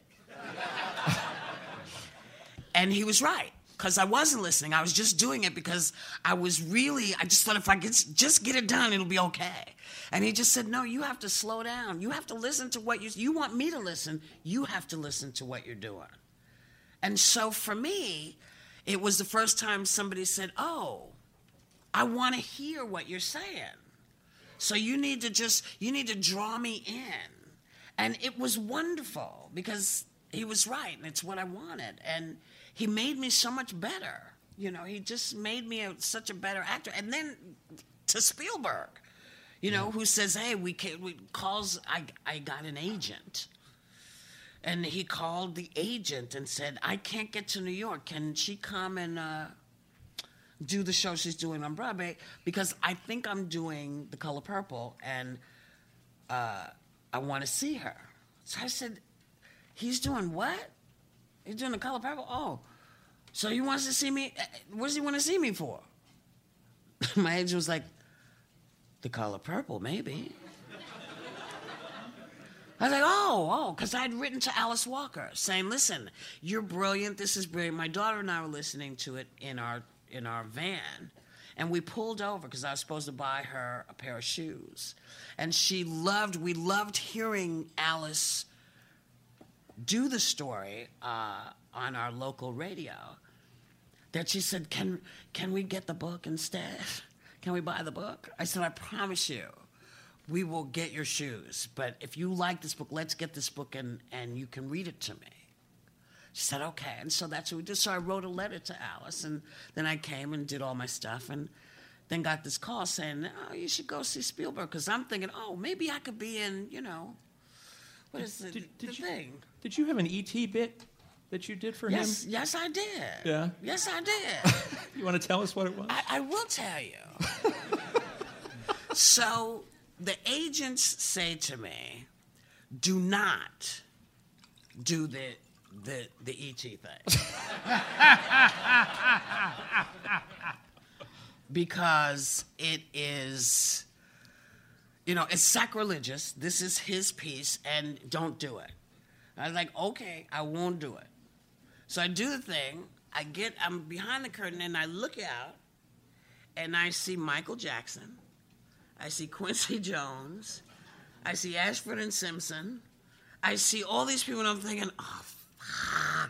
And he was right. Because I wasn't listening. I was just doing it because I just thought if I could just get it done, it'll be okay. And he just said, no, you have to slow down. You have to listen to what you want me to listen. You have to listen to what you're doing. And so for me, it was the first time somebody said, oh, I want to hear what you're saying. So you need to draw me in. And it was wonderful because he was right and it's what I wanted. And he made me so much better. You know, he just made me such a better actor. And then to Spielberg, you know, who says, hey, I got an agent. And he called the agent and said, I can't get to New York. Can she come and do the show she's doing on Broadway? Because I think I'm doing The Color Purple, and I want to see her. So I said, he's doing what? He's doing The Color Purple? Oh, so he wants to see me? What does he want to see me for? My agent was like, The Color Purple, maybe. I was like, oh, because I'd written to Alice Walker saying, listen, you're brilliant, this is brilliant. My daughter and I were listening to it in our van, and we pulled over because I was supposed to buy her a pair of shoes. And we loved hearing Alice do the story on our local radio, that she said, can we get the book instead? Can we buy the book? I said, I promise you, we will get your shoes. But if you like this book, let's get this book and you can read it to me. She said, okay. And so that's what we did. So I wrote a letter to Alice, and then I came and did all my stuff, and then got this call saying, oh, you should go see Spielberg. Because I'm thinking, oh, maybe I could be in, you know, what is the thing? Did you have an E.T. bit that you did for him? Yes, I did. Yeah? Yes, I did. You want to tell us what it was? I will tell you. So the agents say to me, do not do the E.T. thing. Because it is, you know, it's sacrilegious. This is his piece, and don't do it. I was like, okay, I won't do it. So I do the thing. I'm behind the curtain, and I look out, and I see Michael Jackson. I see Quincy Jones. I see Ashford and Simpson. I see all these people, and I'm thinking, oh, fuck.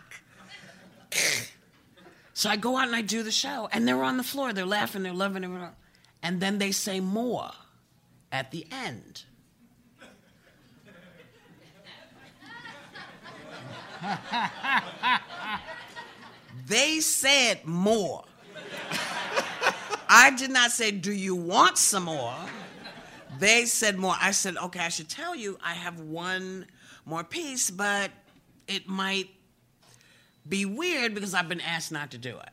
So I go out and I do the show, and they're on the floor. They're laughing, they're loving it. And then they say more at the end. They said more. I did not say, do you want some more? They said more. I said, okay, I should tell you I have one more piece, but it might be weird because I've been asked not to do it.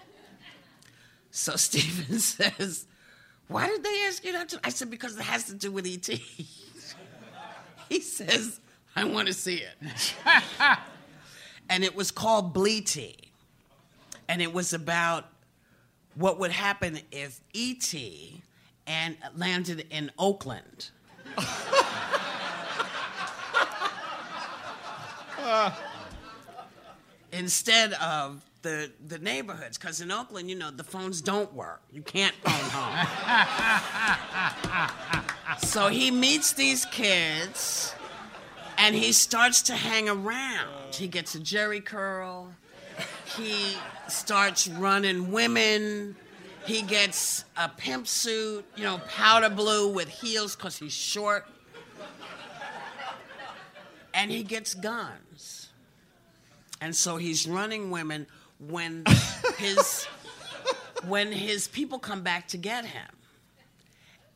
So Stephen says, why did they ask you not to? I said, because it has to do with E.T. He says, I want to see it. And it was called Bleety. And it was about what would happen if E.T. landed in Oakland. Instead of the neighborhoods, because in Oakland, you know, the phones don't work. You can't phone home. So he meets these kids, and he starts to hang around. He gets a jerry curl. He starts running women. He gets a pimp suit, you know, powder blue with heels because he's short. And he gets guns. And so he's running women when his people come back to get him.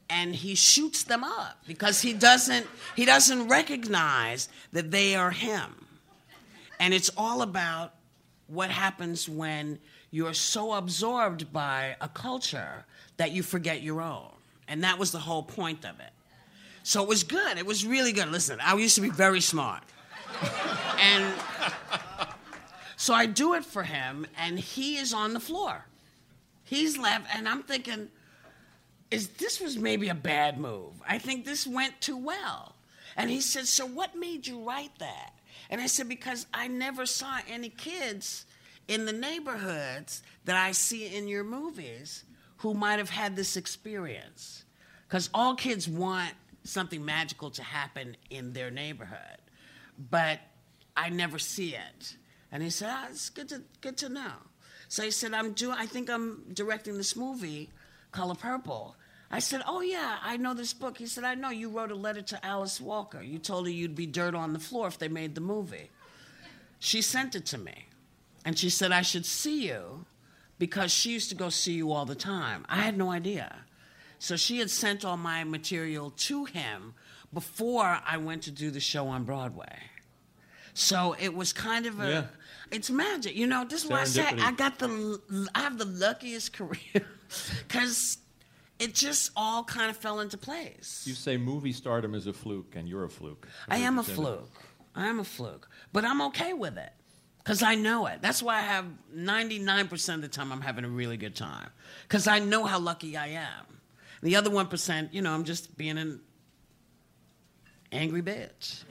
and he shoots them up because he doesn't recognize that they are him. And it's all about what happens when you're so absorbed by a culture that you forget your own. And that was the whole point of it. So it was good. It was really good. Listen, I used to be very smart. And so I do it for him, and he is on the floor. He's laughing, and I'm thinking, this was maybe a bad move. I think this went too well. And he said, so what made you write that? And I said, because I never saw any kids in the neighborhoods that I see in your movies who might have had this experience. Because all kids want something magical to happen in their neighborhood. But I never see it. And he said, it's good to know. So he said, I think I'm directing this movie, Color Purple. I said, oh, yeah, I know this book. He said, I know. You wrote a letter to Alice Walker. You told her you'd be dirt on the floor if they made the movie. She sent it to me. And she said, I should see you because she used to go see you all the time. I had no idea. So she had sent all my material to him before I went to do the show on Broadway. So it was kind of it's magic. You know, this is why I say I have the luckiest career because it just all kind of fell into place. You say movie stardom is a fluke, and you're a fluke. I am a fluke. But I'm okay with it because I know it. That's why I have 99% of the time I'm having a really good time because I know how lucky I am. The other 1%, you know, I'm just being an angry bitch.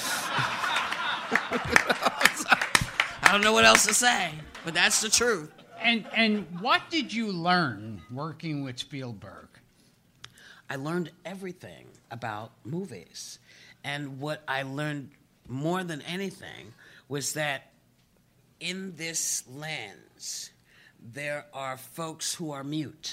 I don't know what else to say, but that's the truth. And what did you learn working with Spielberg? I learned everything about movies. And what I learned more than anything was that in this lens, there are folks who are mute.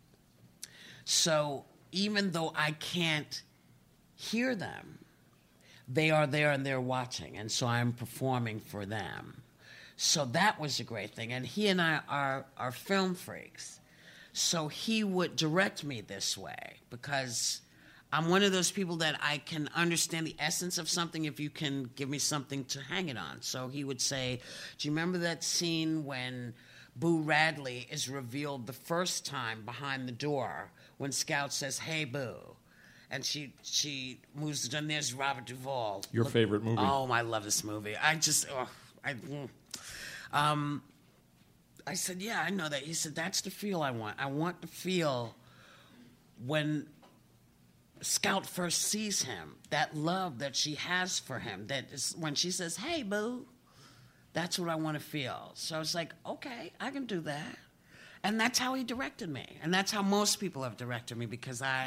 So even though I can't hear them, they are there and they're watching, and so I'm performing for them. So that was a great thing. And he and I are film freaks. So he would direct me this way because I'm one of those people that I can understand the essence of something if you can give me something to hang it on. So he would say, do you remember that scene when Boo Radley is revealed the first time behind the door when Scout says, hey, Boo? And she moves the door, and there's Robert Duvall. Your favorite movie. Oh, I love this movie. I said, yeah, I know that. He said, that's the feel I want. I want to feel when Scout first sees him, that love that she has for him, that is when she says, hey, Boo, that's what I want to feel. So I was like, okay, I can do that. And that's how he directed me. And that's how most people have directed me because I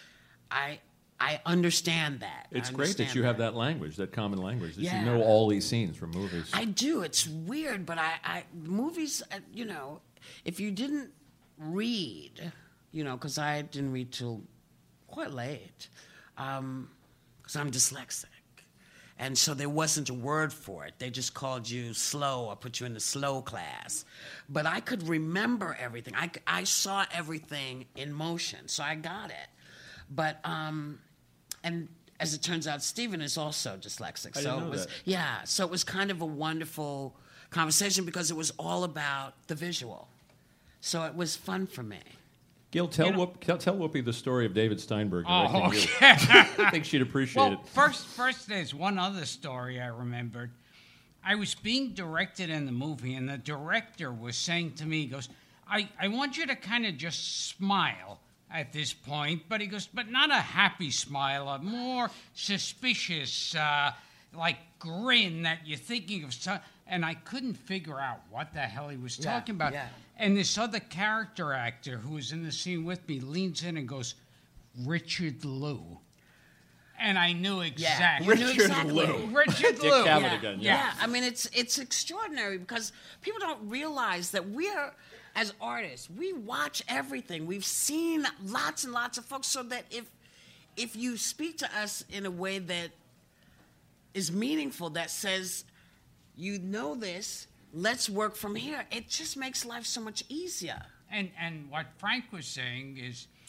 understand that. It's great that you have that language, that common language, that Yeah. you know all these scenes from movies. I do. It's weird, but movies, you know, if you didn't read, you know, because I didn't read till quite late, because I'm dyslexic. And so there wasn't a word for it. They just called you slow or put you in the slow class. But I could remember everything. I saw everything in motion, so I got it. But, and as it turns out, Stephen is also dyslexic. I didn't know that. Yeah, so it was kind of a wonderful conversation because it was all about the visual. So it was fun for me. Gil, tell Whoopi the story of David Steinberg directing Oh, you. okay. I think she'd appreciate it. Well, first, there's one other story I remembered. I was being directed in the movie, and the director was saying to me, he goes, I want you to kind of just smile at this point, but he goes, but not a happy smile, a more suspicious, like grin that you're thinking of something. And I couldn't figure out what the hell he was talking about. Yeah. And this other character actor who was in the scene with me leans in and goes, Richard Lou. And I knew exactly. You knew exactly. Richard Dick Lou. Cavett Yeah. again, Yeah, I mean, it's extraordinary because people don't realize that we're, as artists, we watch everything. We've seen lots and lots of folks, so that if you speak to us in a way that is meaningful, that says, you know this, let's work from here, it just makes life so much easier. And what Frank was saying is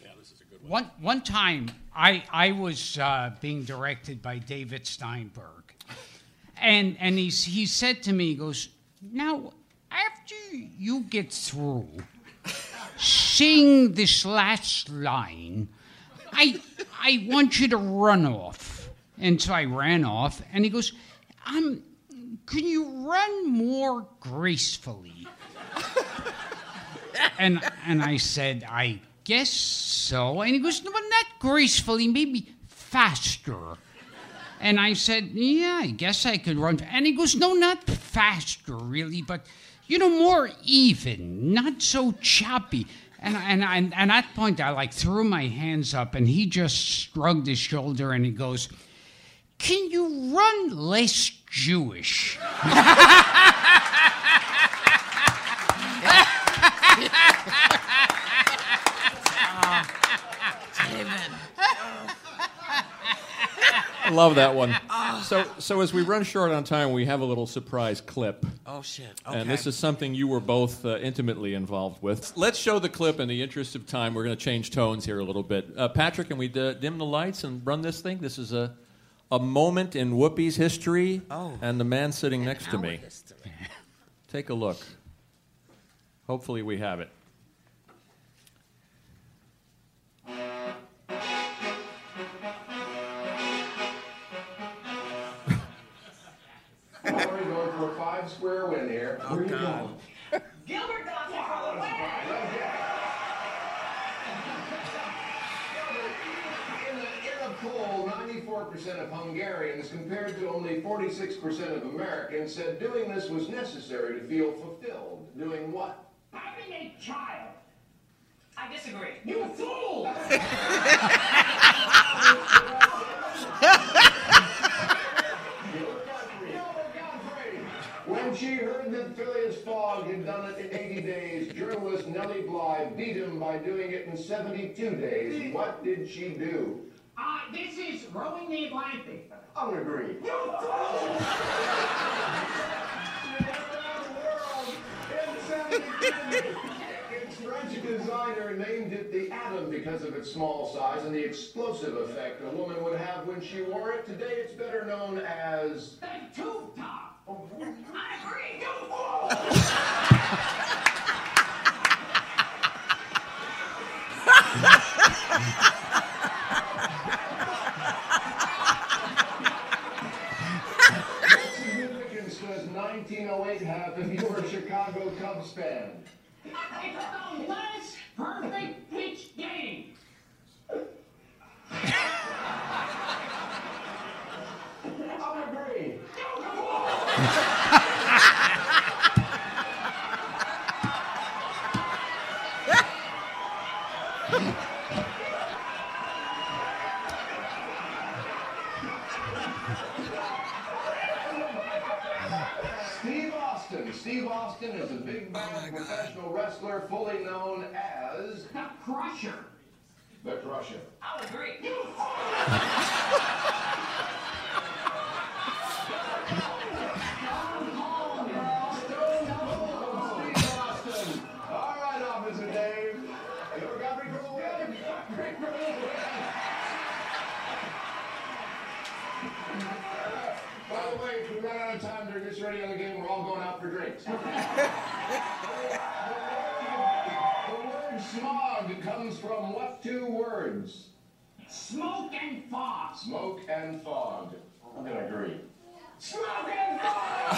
One time, I was being directed by David Steinberg, and he said to me, he goes, now, after you get through sing this last line, I want you to run off. And so I ran off, and he goes, can you run more gracefully? and I said, I guess so. And he goes, no, but not gracefully, maybe faster. And I said, yeah, I guess I could run. And he goes, no, not faster, really, but, more even, not so choppy. And at that point, I threw my hands up, and he just shrugged his shoulder, and he goes, can you run less Jewish? I love that one. So as we run short on time, we have a little surprise clip. Oh, shit. Okay. And this is something you were both intimately involved with. Let's show the clip in the interest of time. We're going to change tones here a little bit. Patrick, can we dim the lights and run this thing? This is a moment in Whoopi's history and the man sitting next to me. Take a look. Hopefully we have it. We're going for a 5-square win here. Oh, God. Gilbert Gottfried. In a poll, 94% of Hungarians, compared to only 46% of Americans, said doing this was necessary to feel fulfilled. Doing what? Having a child. I disagree. You fool! When she heard that Phileas Fogg had done it in 80 days, journalist Nellie Bly beat him by doing it in 72 days. What did she do? This is rowing the Atlantic. Unagreed. You fool! Its French designer named it the Atom because of its small size and the explosive effect a woman would have when she wore it. Today it's better known as The tube top. I agree. You fool! what significance does 1908 have if you were a Chicago Cubs fan? It's the last perfect pitch game. Unagreed. Steve Austin is a big professional wrestler, fully known as The Crusher. the Crusher. I'll agree. Steve Austin. All right, Officer Dave. You ever got me for the win? By the way, if we run out of time during this radio game, we're all going out for drinks. The word smog comes from what two words? Smoke and fog. Smoke and fog. I'm going to agree. Smoke and fog!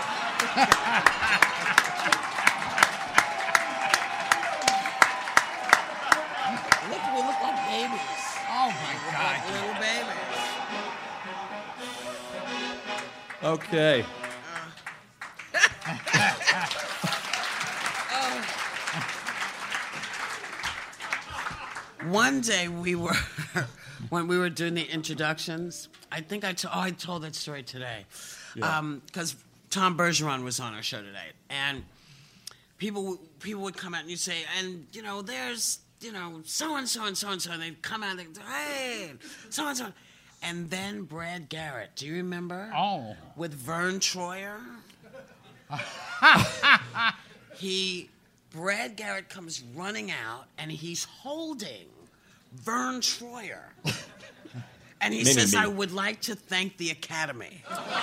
We look like babies. Oh, my God. Like little babies. Okay. One day when we were doing the introductions, I think I told that story today. Because Tom Bergeron was on our show today. And people would come out and you'd say, and, there's, so-and-so and so-and-so. And they'd come out and they'd, hey, so-and-so. And then Brad Garrett, do you remember? Oh. With Vern Troyer. Brad Garrett comes running out, and he's holding Vern Troyer. And he Mini says, me. I would like to thank the Academy.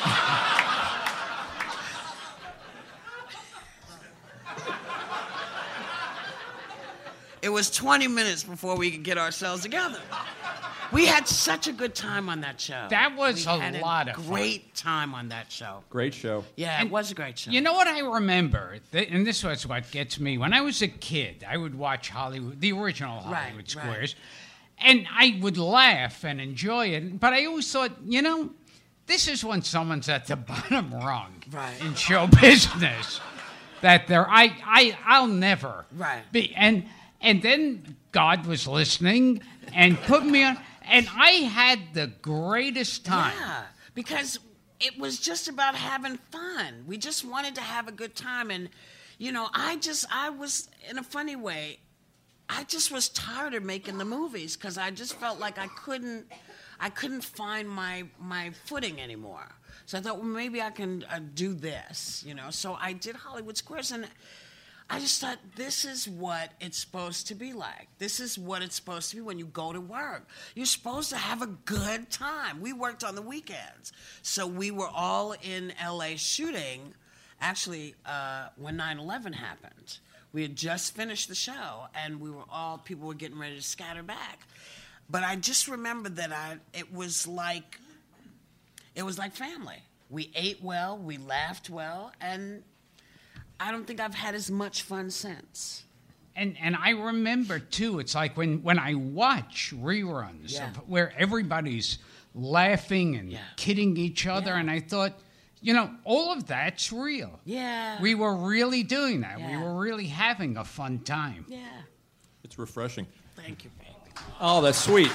It was 20 minutes before we could get ourselves together. We had such a good time on that show. That was We a had lot of fun. great time on that show. Great show. Yeah, it was a great show. You know what I remember? And this was what gets me. When I was a kid, I would watch Hollywood, the original Hollywood Right, Squares, and I would laugh and enjoy it. But I always thought, this is when someone's at the bottom rung Right. in show business. That I'll never Right. be. And then God was listening and put me on, and I had the greatest time. Yeah, because it was just about having fun. We just wanted to have a good time. And, I was, in a funny way, I just was tired of making the movies because I just felt like I couldn't find my footing anymore. So I thought, well, maybe I can do this, So I did Hollywood Squares, and I just thought, this is what it's supposed to be like. This is what it's supposed to be when you go to work. You're supposed to have a good time. We worked on the weekends. So we were all in L.A. shooting, actually, when 9/11 happened. We had just finished the show, and people were getting ready to scatter back. But I just remember that it was like family. We ate well, we laughed well, and I don't think I've had as much fun since. And I remember, too, it's like when I watch reruns Yeah. of where everybody's laughing and kidding each other, and I thought, all of that's real. Yeah. We were really doing that. We Yeah. were really having a fun time. Yeah. It's refreshing. Thank you, baby. Oh, that's sweet.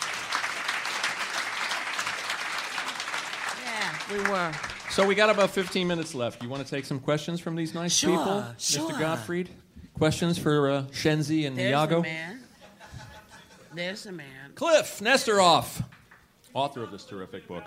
Yeah, we were. So we got about 15 minutes left. You want to take some questions from these nice Sure, people? sure. Mr. Gottfried? Questions for Shenzi and There's Iago? a man. There's a man. Cliff Nesteroff, author of this terrific book.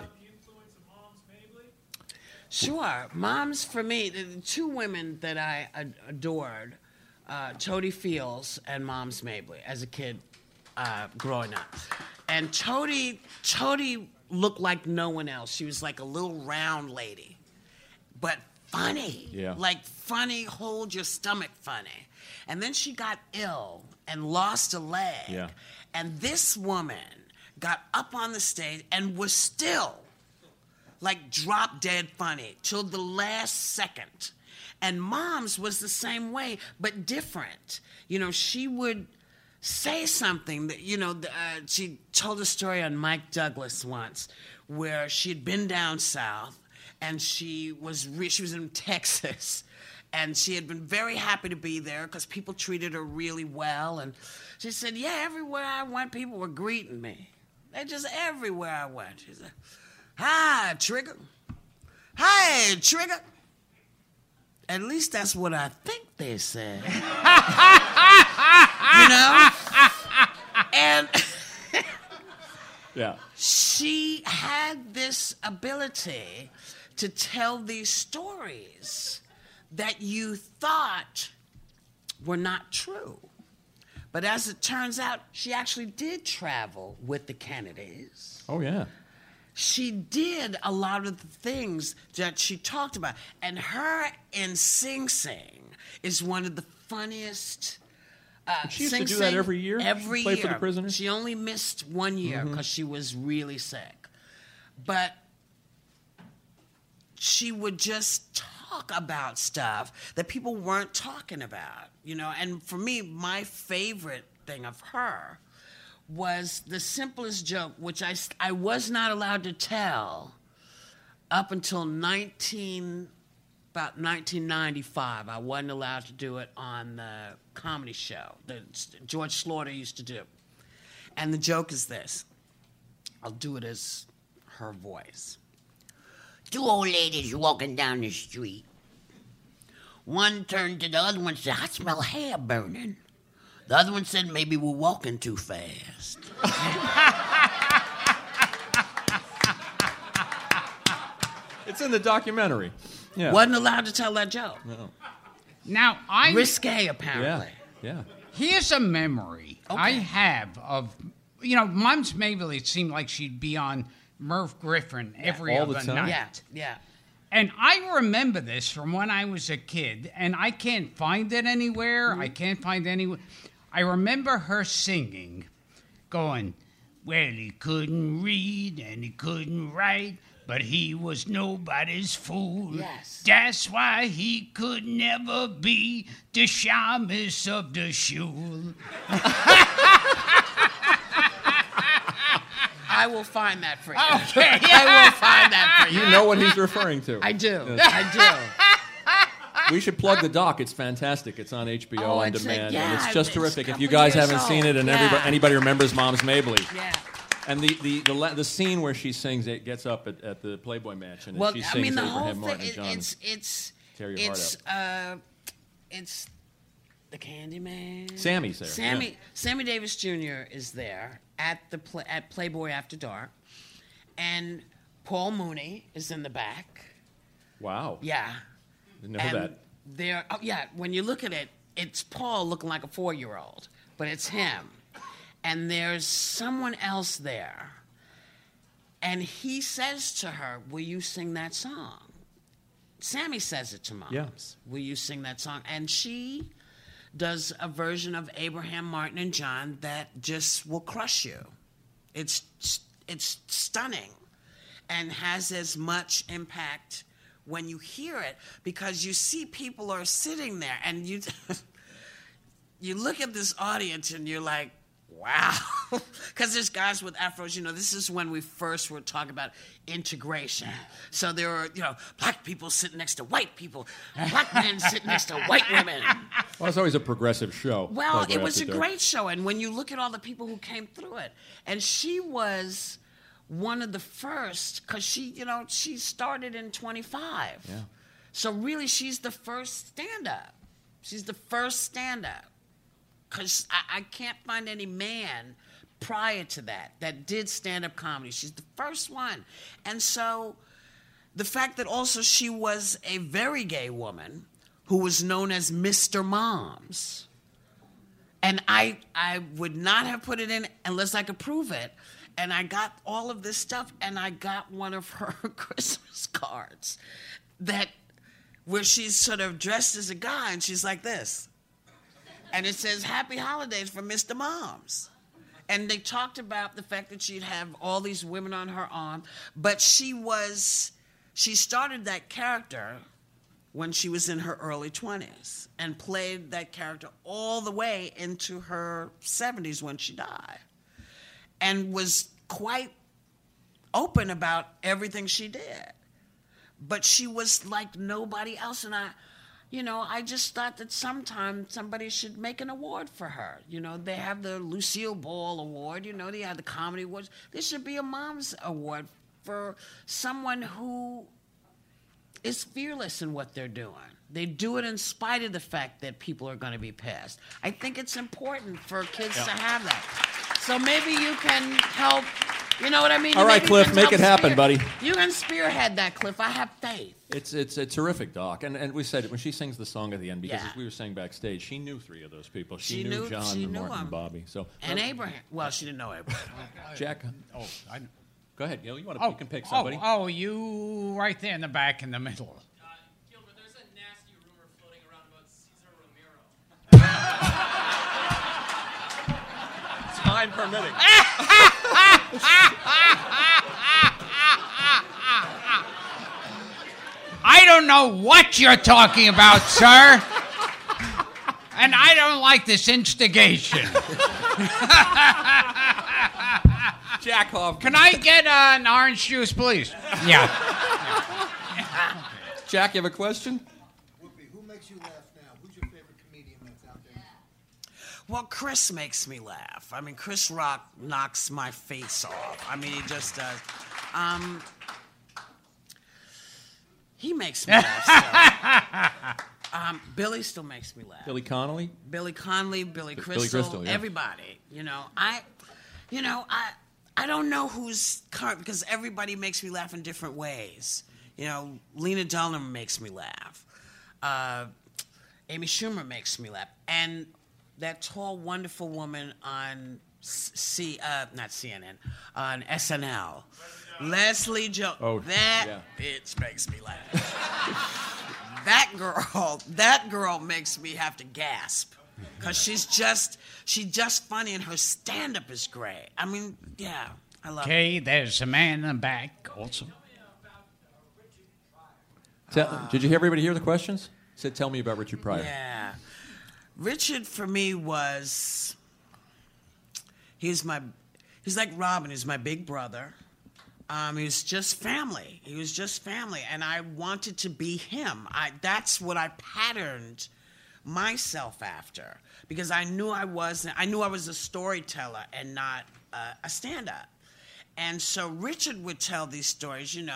Sure. Moms, for me, the two women that I adored, Toadie Fields and Moms Mabley, as a kid growing up. And Toadie looked like no one else. She was like a little round lady, but funny. Yeah. Like funny, hold your stomach funny. And then she got ill and lost a leg. Yeah. And this woman got up on the stage and was still like drop dead funny till the last second. And Mom's was the same way, but different. She would say something that, she told a story on Mike Douglas once where she'd been down south and she was in Texas and she had been very happy to be there because people treated her really well. And she said, yeah, everywhere I went, people were greeting me. They just everywhere I went. She said, hi, Trigger. Hi, Trigger. At least that's what I think they said. And Yeah. she had this ability to tell these stories that you thought were not true. But as it turns out, she actually did travel with the Kennedys. Oh, yeah. She did a lot of the things that she talked about. And her in Sing Sing is one of the funniest. She used to Sing do that Sing, every year? Every Play year. for the prisoners? She only missed 1 year because she was really sick. But she would just talk about stuff that people weren't talking about, And for me, my favorite thing of her was the simplest joke, which I was not allowed to tell up until about 1995. I wasn't allowed to do it on the comedy show that George Slaughter used to do. And the joke is this. I'll do it as her voice. Two old ladies walking down the street. One turned to the other one and said, I smell hair burning. The other one said, maybe we're walking too fast. It's in the documentary. Yeah. Wasn't allowed to tell that joke. No. Now, Risque, apparently. Yeah. Here's a memory I have of, Mums Mabley seemed like she'd be on Merv Griffin every all the other time. night. Yeah. And I remember this from when I was a kid, and I can't find it anywhere. I can't find anywhere. I remember her singing, going, well, he couldn't read and he couldn't write, but he was nobody's fool. Yes. That's why he could never be the shamus of the shul. I will find that for you. Okay. I will find that for you. You know what he's referring to. I do. Yes. I do. We should plug the doc. It's fantastic. It's on HBO Oh, on it's demand, yeah, and it's just it's terrific. a If you couple guys years haven't seen it, and old. anybody remembers Moms Mabley, Yeah. and the scene where she sings, it gets up at the Playboy Mansion, and Well, she I sings mean, the whole Abraham Martin thing, and John. Tear your heart it's the Candyman. Sammy's there. Sammy Davis Jr. is there at Playboy After Dark, and Paul Mooney is in the back. Wow. Yeah. Didn't know And that. there, when you look at it, it's Paul looking like a 4-year-old, but it's him. And there's someone else there. And he says to her, will you sing that song? Sammy says it to Moms. Yeah. Will you sing that song? And she does a version of Abraham Martin and John that just will crush you. It's stunning and has as much impact when you hear it, because you see people are sitting there and you you look at this audience and you're like, wow. Because there's guys with afros. This is when we first were talking about integration. So there are, black people sitting next to white people, black men sitting next to white women. Well, it's always a progressive show. Well, Playboy it was a After Dark. great show. And when you look at all the people who came through it, and she was one of the first, because she started in 25. Yeah. So really, she's the first stand-up. She's the first stand-up. Because I can't find any man prior to that did stand-up comedy. She's the first one. And so the fact that also she was a very gay woman who was known as Mr. Moms. And I would not have put it in unless I could prove it. And I got all of this stuff, and I got one of her Christmas cards where she's sort of dressed as a guy, and she's like this. And it says, Happy Holidays from Mr. Moms. And they talked about the fact that she'd have all these women on her arm, but she started that character when she was in her early 20s and played that character all the way into her 70s when she died, and was quite open about everything she did. But she was like nobody else, and I just thought that sometime somebody should make an award for her. They have the Lucille Ball Award, they have the Comedy Awards. There should be a Mom's Award for someone who is fearless in what they're doing. They do it in spite of the fact that people are going to be pissed. I think it's important for kids to have that. So maybe you can help, you know what I mean? All right, Maybe you Cliff, can make help it happen, buddy. You can spearhead that, Cliff. I have faith. It's a terrific doc, and we said it when she sings the song at the end, because Yeah. as we were saying backstage, she knew 3 of those people. She knew knew- John, she and knew Martin, him. and Bobby. So And Abraham. Well, she didn't know Abraham. Jack, I go ahead. You can pick somebody. You right there in the back in the middle. Gilbert, there's a nasty rumor floating around about Cesar Romero. Time permitting. I don't know what you're talking about, sir. And I don't like this instigation. Jack Hoffman. Can I get an orange juice, please? Yeah. Jack, you have a question? Whoopi, who makes you laugh now? Who's your favorite comedian that's out there? Well, Chris makes me laugh. I mean, Chris Rock knocks my face off. I mean, he just does. He makes me laugh still. Billy still makes me laugh. Billy Connolly? Billy Connolly, Billy Crystal, Billy Crystal, yeah. everybody. I don't know who's current, because everybody makes me laugh in different ways. Lena Dunham makes me laugh. Amy Schumer makes me laugh. And that tall, wonderful woman on not CNN, on SNL. Leslie Jones. Oh, that bitch makes me laugh. That girl makes me have to gasp. Because she's just funny, and her stand-up is great. I mean, yeah, I love it. Okay, there's a man in the back also. Did you hear everybody hear the questions? He said, tell me about Richard Pryor. Yeah. Richard, for me, he's like Robin. He's my big brother. He was just family. And I wanted to be him. That's what I patterned myself after, because I knew I was a storyteller and not a stand-up. And so Richard would tell these stories, in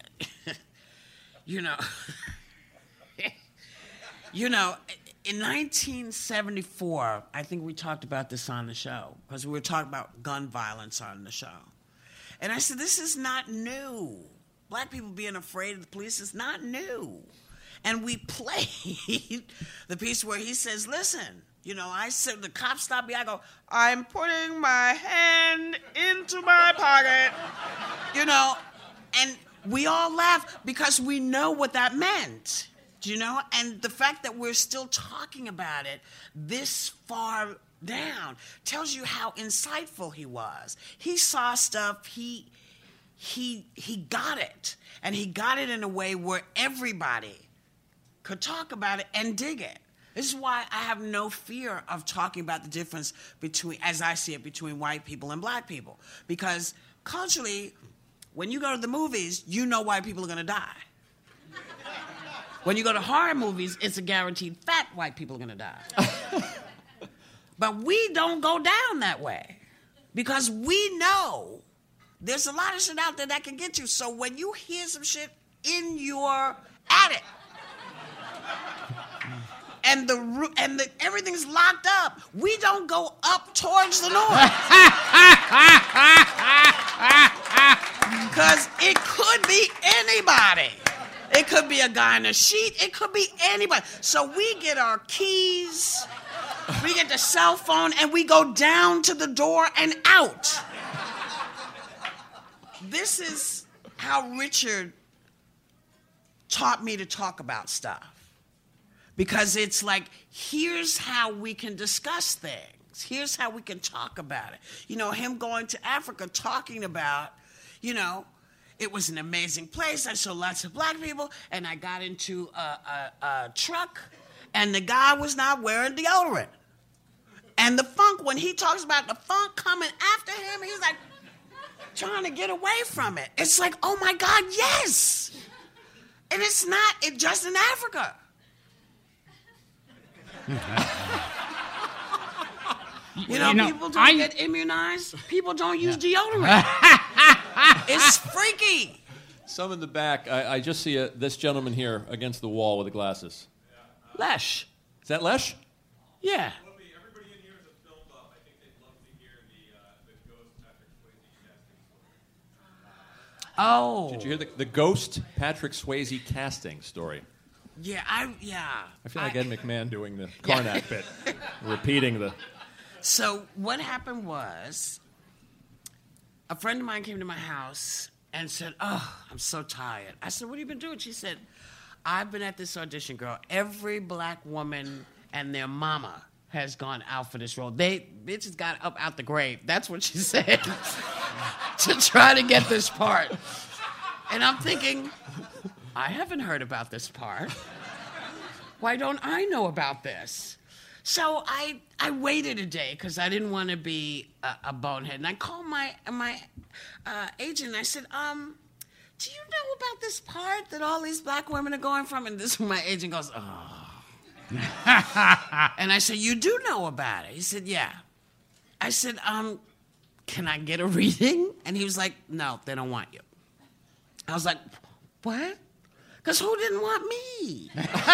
1974, I think we talked about this on the show, because we were talking about gun violence on the show. And I said, this is not new. Black people being afraid of the police is not new. And we played the piece where he says, listen, I said, the cop stopped me. I go, I'm putting my hand into my pocket, and we all laugh because we know what that meant, and the fact that we're still talking about it this far down tells you how insightful he was. He saw stuff, he got it, and he got it in a way where everybody could talk about it and dig it. This is why I have no fear of talking about the difference between, as I see it, between white people and black people. Because culturally, when you go to the movies, you know white people are going to die. When you go to horror movies, it's a guaranteed fact white people are going to die. But we don't go down that way, because we know there's a lot of shit out there that can get you. So when you hear some shit in your attic, and everything's locked up, we don't go up towards the north. Because it could be anybody. It could be a guy in a sheet. It could be anybody. So we get our keys, we get the cell phone, and we go down to the door and out. This is how Richard taught me to talk about stuff. Because it's like, here's how we can discuss things. Here's how we can talk about it. Him going to Africa, talking about, it was an amazing place. I saw lots of black people, and I got into a truck, and the guy was not wearing deodorant. And the funk, when he talks about the funk coming after him, he's like trying to get away from it. It's like, oh my God, yes. And it's not just in Africa. People don't get immunized. People don't use deodorant. It's freaky. Some in the back, I just see this gentleman here against the wall with the glasses. Lesh. Is that Lesh? Yeah. Everybody in here is a film buff. I think they'd love to hear the Ghost Patrick Swayze casting story. Oh. Did you hear the Ghost Patrick Swayze casting story? Yeah, I feel like Ed McMahon doing the Karnak bit, repeating the... So what happened was, a friend of mine came to my house and said, oh, I'm so tired. I said, what have you been doing? She said, I've been at this audition, girl. Every black woman and their mama has gone out for this role. Bitches got up out the grave. That's what she said, to try to get this part. And I'm thinking, I haven't heard about this part. Why don't I know about this? So I waited a day because I didn't want to be a bonehead. And I called my agent and I said, do you know about this part that all these black women are going from? And this my agent goes, oh. And I said, you do know about it? He said, yeah. I said, can I get a reading? And he was like, no, they don't want you. I was like, what? Because who didn't want me?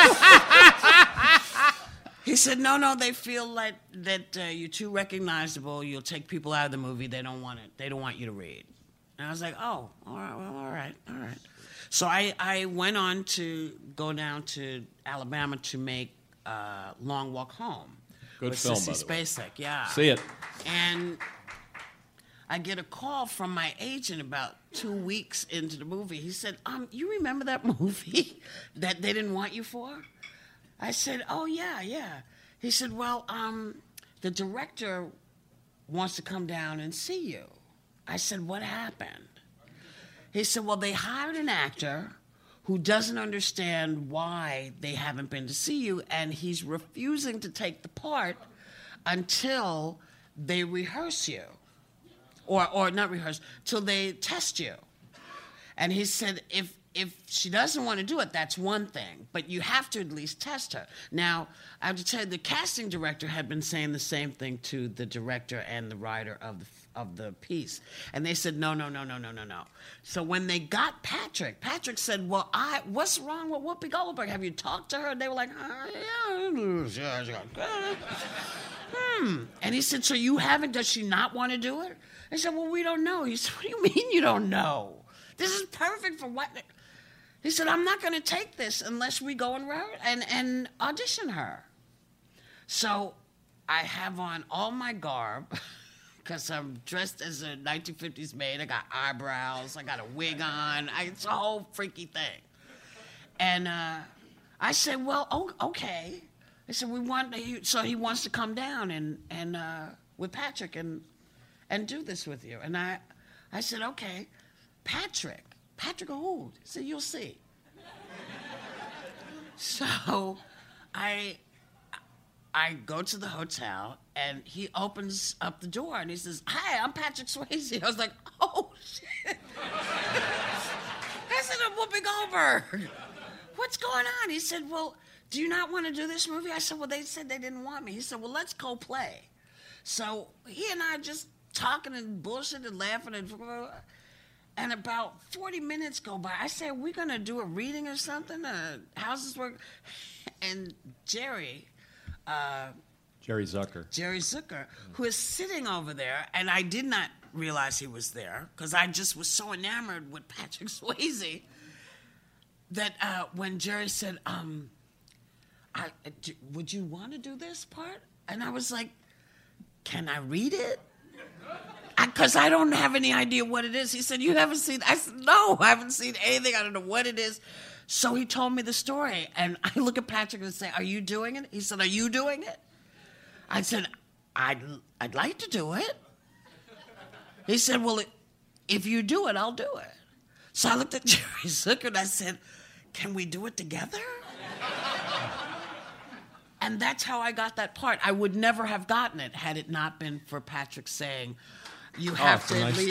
He said, no, they feel like that you're too recognizable. You'll take people out of the movie. They don't want it. They don't want you to read. And I was like, oh, all right, well, all right. So I went on to go down to Alabama to make Long Walk Home. Good with film, Sissy by the way. Spacek, yeah. See it. And I get a call from my agent about 2 weeks into the movie. He said, you remember that movie that they didn't want you for? I said, oh, yeah. He said, well, the director wants to come down and see you. I said, what happened? He said, well, they hired an actor who doesn't understand why they haven't been to see you, and he's refusing to take the part until they rehearse you. Or not rehearse, till they test you. And he said, if she doesn't want to do it, that's one thing, but you have to at least test her. Now, I have to tell you, the casting director had been saying the same thing to the director and the writer of the piece. And they said, no. So when they got Patrick said, well, what's wrong with Whoopi Goldberg? Have you talked to her? And they were like, yeah. And he said, so you haven't, does she not want to do it? I said, well, we don't know. He said, what do you mean you don't know? This is perfect for what? He said, I'm not going to take this unless we go and audition her. So I have on all my garb, because I'm dressed as a 1950s maid. I got eyebrows. I got a wig on. It's a whole freaky thing. And I said, well, okay. I said, so he wants to come down and with Patrick and do this with you. And I said, okay. Patrick who? He said, you'll see. So I go to the hotel, and he opens up the door, and he says, hi, I'm Patrick Swayze. I was like, oh, shit. I said, I'm Whoopi Goldberg. What's going on? He said, well, do you not want to do this movie? I said, well, they said they didn't want me. He said, well, let's go play. So he and I just talking and bullshit and laughing, and about 40 minutes go by. I said, are we going to do a reading or something? How's this work? And Jerry Zucker, who is sitting over there, and I did not realize he was there because I just was so enamored with Patrick Swayze that when Jerry said, would you want to do this part? And I was like, can I read it? Because I don't have any idea what it is. He said, you haven't seen it? I said, no, I haven't seen anything. I don't know what it is. So he told me the story, and I look at Patrick and say, are you doing it? He said, are you doing it? I said, I'd like to do it. He said, well, if you do it, I'll do it. So I looked at Jerry Zucker, and I said, can we do it together? And that's how I got that part. I would never have gotten it had it not been for Patrick saying, you have to at least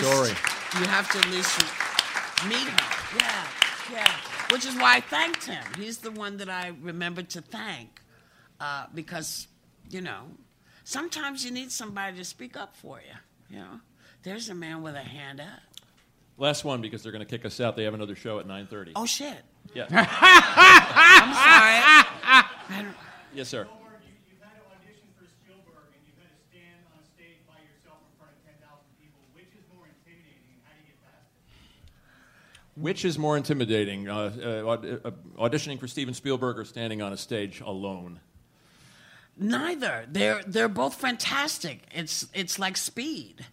meet her. Yeah. Which is why I thanked him. He's the one that I remembered to thank because, sometimes you need somebody to speak up for you. There's a man with a hand up. Last one, because they're going to kick us out. They have another show at 9:30. Oh, shit. Yeah. I'm sorry. Yes, sir. You've had to audition for Spielberg, and you've had to stand on a stage by yourself in front of 10,000 people. Which is more intimidating, and how do you get past it? Which is more intimidating, auditioning for Steven Spielberg or standing on a stage alone? Neither. They're both fantastic. It's like Speed.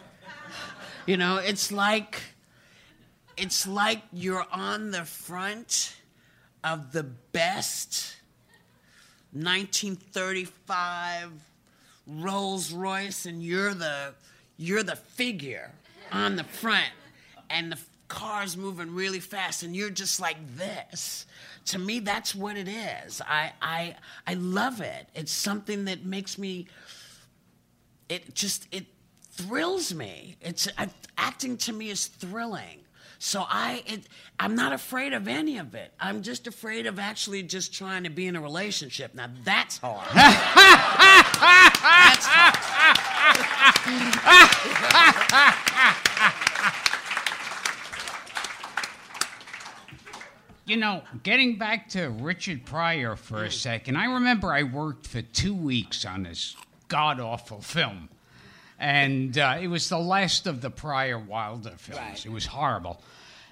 It's like you're on the front of the best 1935 Rolls Royce, and you're the figure on the front, and the car's moving really fast, and you're just like this. To me, that's what it is. I love it. It's something that makes me. It thrills me. Acting to me is thrilling. So I'm not afraid of any of it. I'm just afraid of actually just trying to be in a relationship. Now that's hard. That's hard. Getting back to Richard Pryor for a second, I remember I worked for 2 weeks on this god-awful film. And it was the last of the Pryor Wilder films. Right. It was horrible.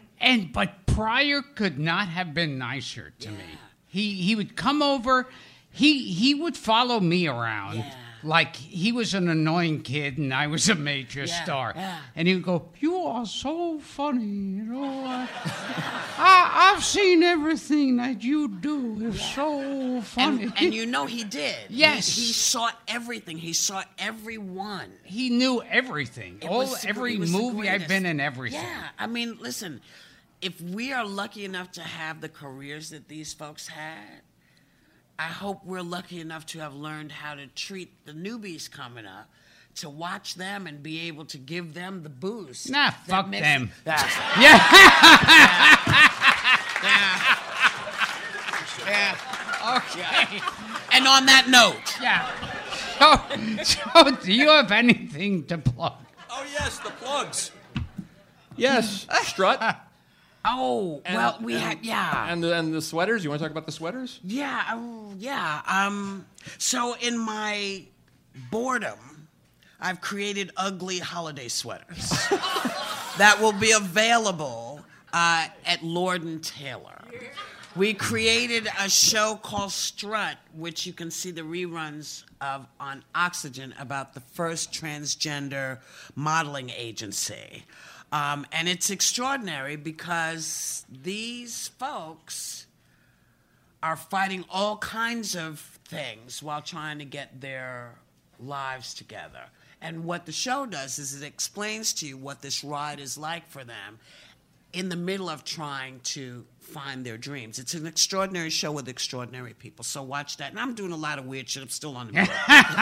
But Pryor could not have been nicer to me. He would come over. he would follow me around. Like he was an annoying kid and I was a major star. Yeah. And he would go, "You are so funny, you know. I've seen everything that you do. It's so funny." And you know he did. Yes. He saw everything. He saw everyone. He knew everything. It was Every the movie I've greatest. been in, everything. Yeah, I mean, listen, if we are lucky enough to have the careers that these folks had, I hope we're lucky enough to have learned how to treat the newbies coming up, to watch them and be able to give them the boost. Nah, that fuck makes them. Yeah. Okay. And on that note. Yeah. So, do you have anything to plug? Oh, yes, the plugs. Yes, Strut. Oh, well, we had, And the sweaters. You want to talk about the sweaters? So in my boredom, I've created ugly holiday sweaters that will be available at Lord & Taylor. We created a show called Strut, which you can see the reruns of on Oxygen, about the first transgender modeling agency. And it's extraordinary because these folks are fighting all kinds of things while trying to get their lives together. And what the show does is it explains to you what this ride is like for them in the middle of trying to find their dreams. It's an extraordinary show with extraordinary people. So watch that. And I'm doing a lot of weird shit. I'm still on the board.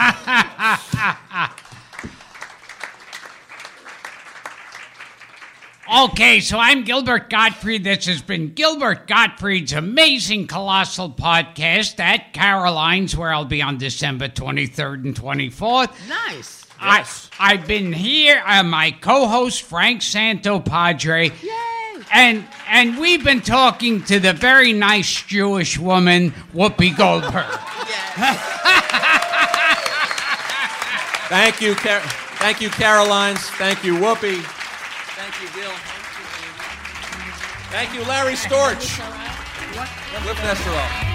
Okay, so I'm Gilbert Gottfried. This has been Gilbert Gottfried's Amazing Colossal Podcast at Caroline's, where I'll be on December 23rd and 24th. Nice. Yes. I've been here. My co-host, Frank Santopadre. Yay. And we've been talking to the very nice Jewish woman, Whoopi Goldberg. Thank you, thank you, Carolines. Thank you, Whoopi. Thank you, Gil. Thank you, Larry Storch. Cliff Nesterov.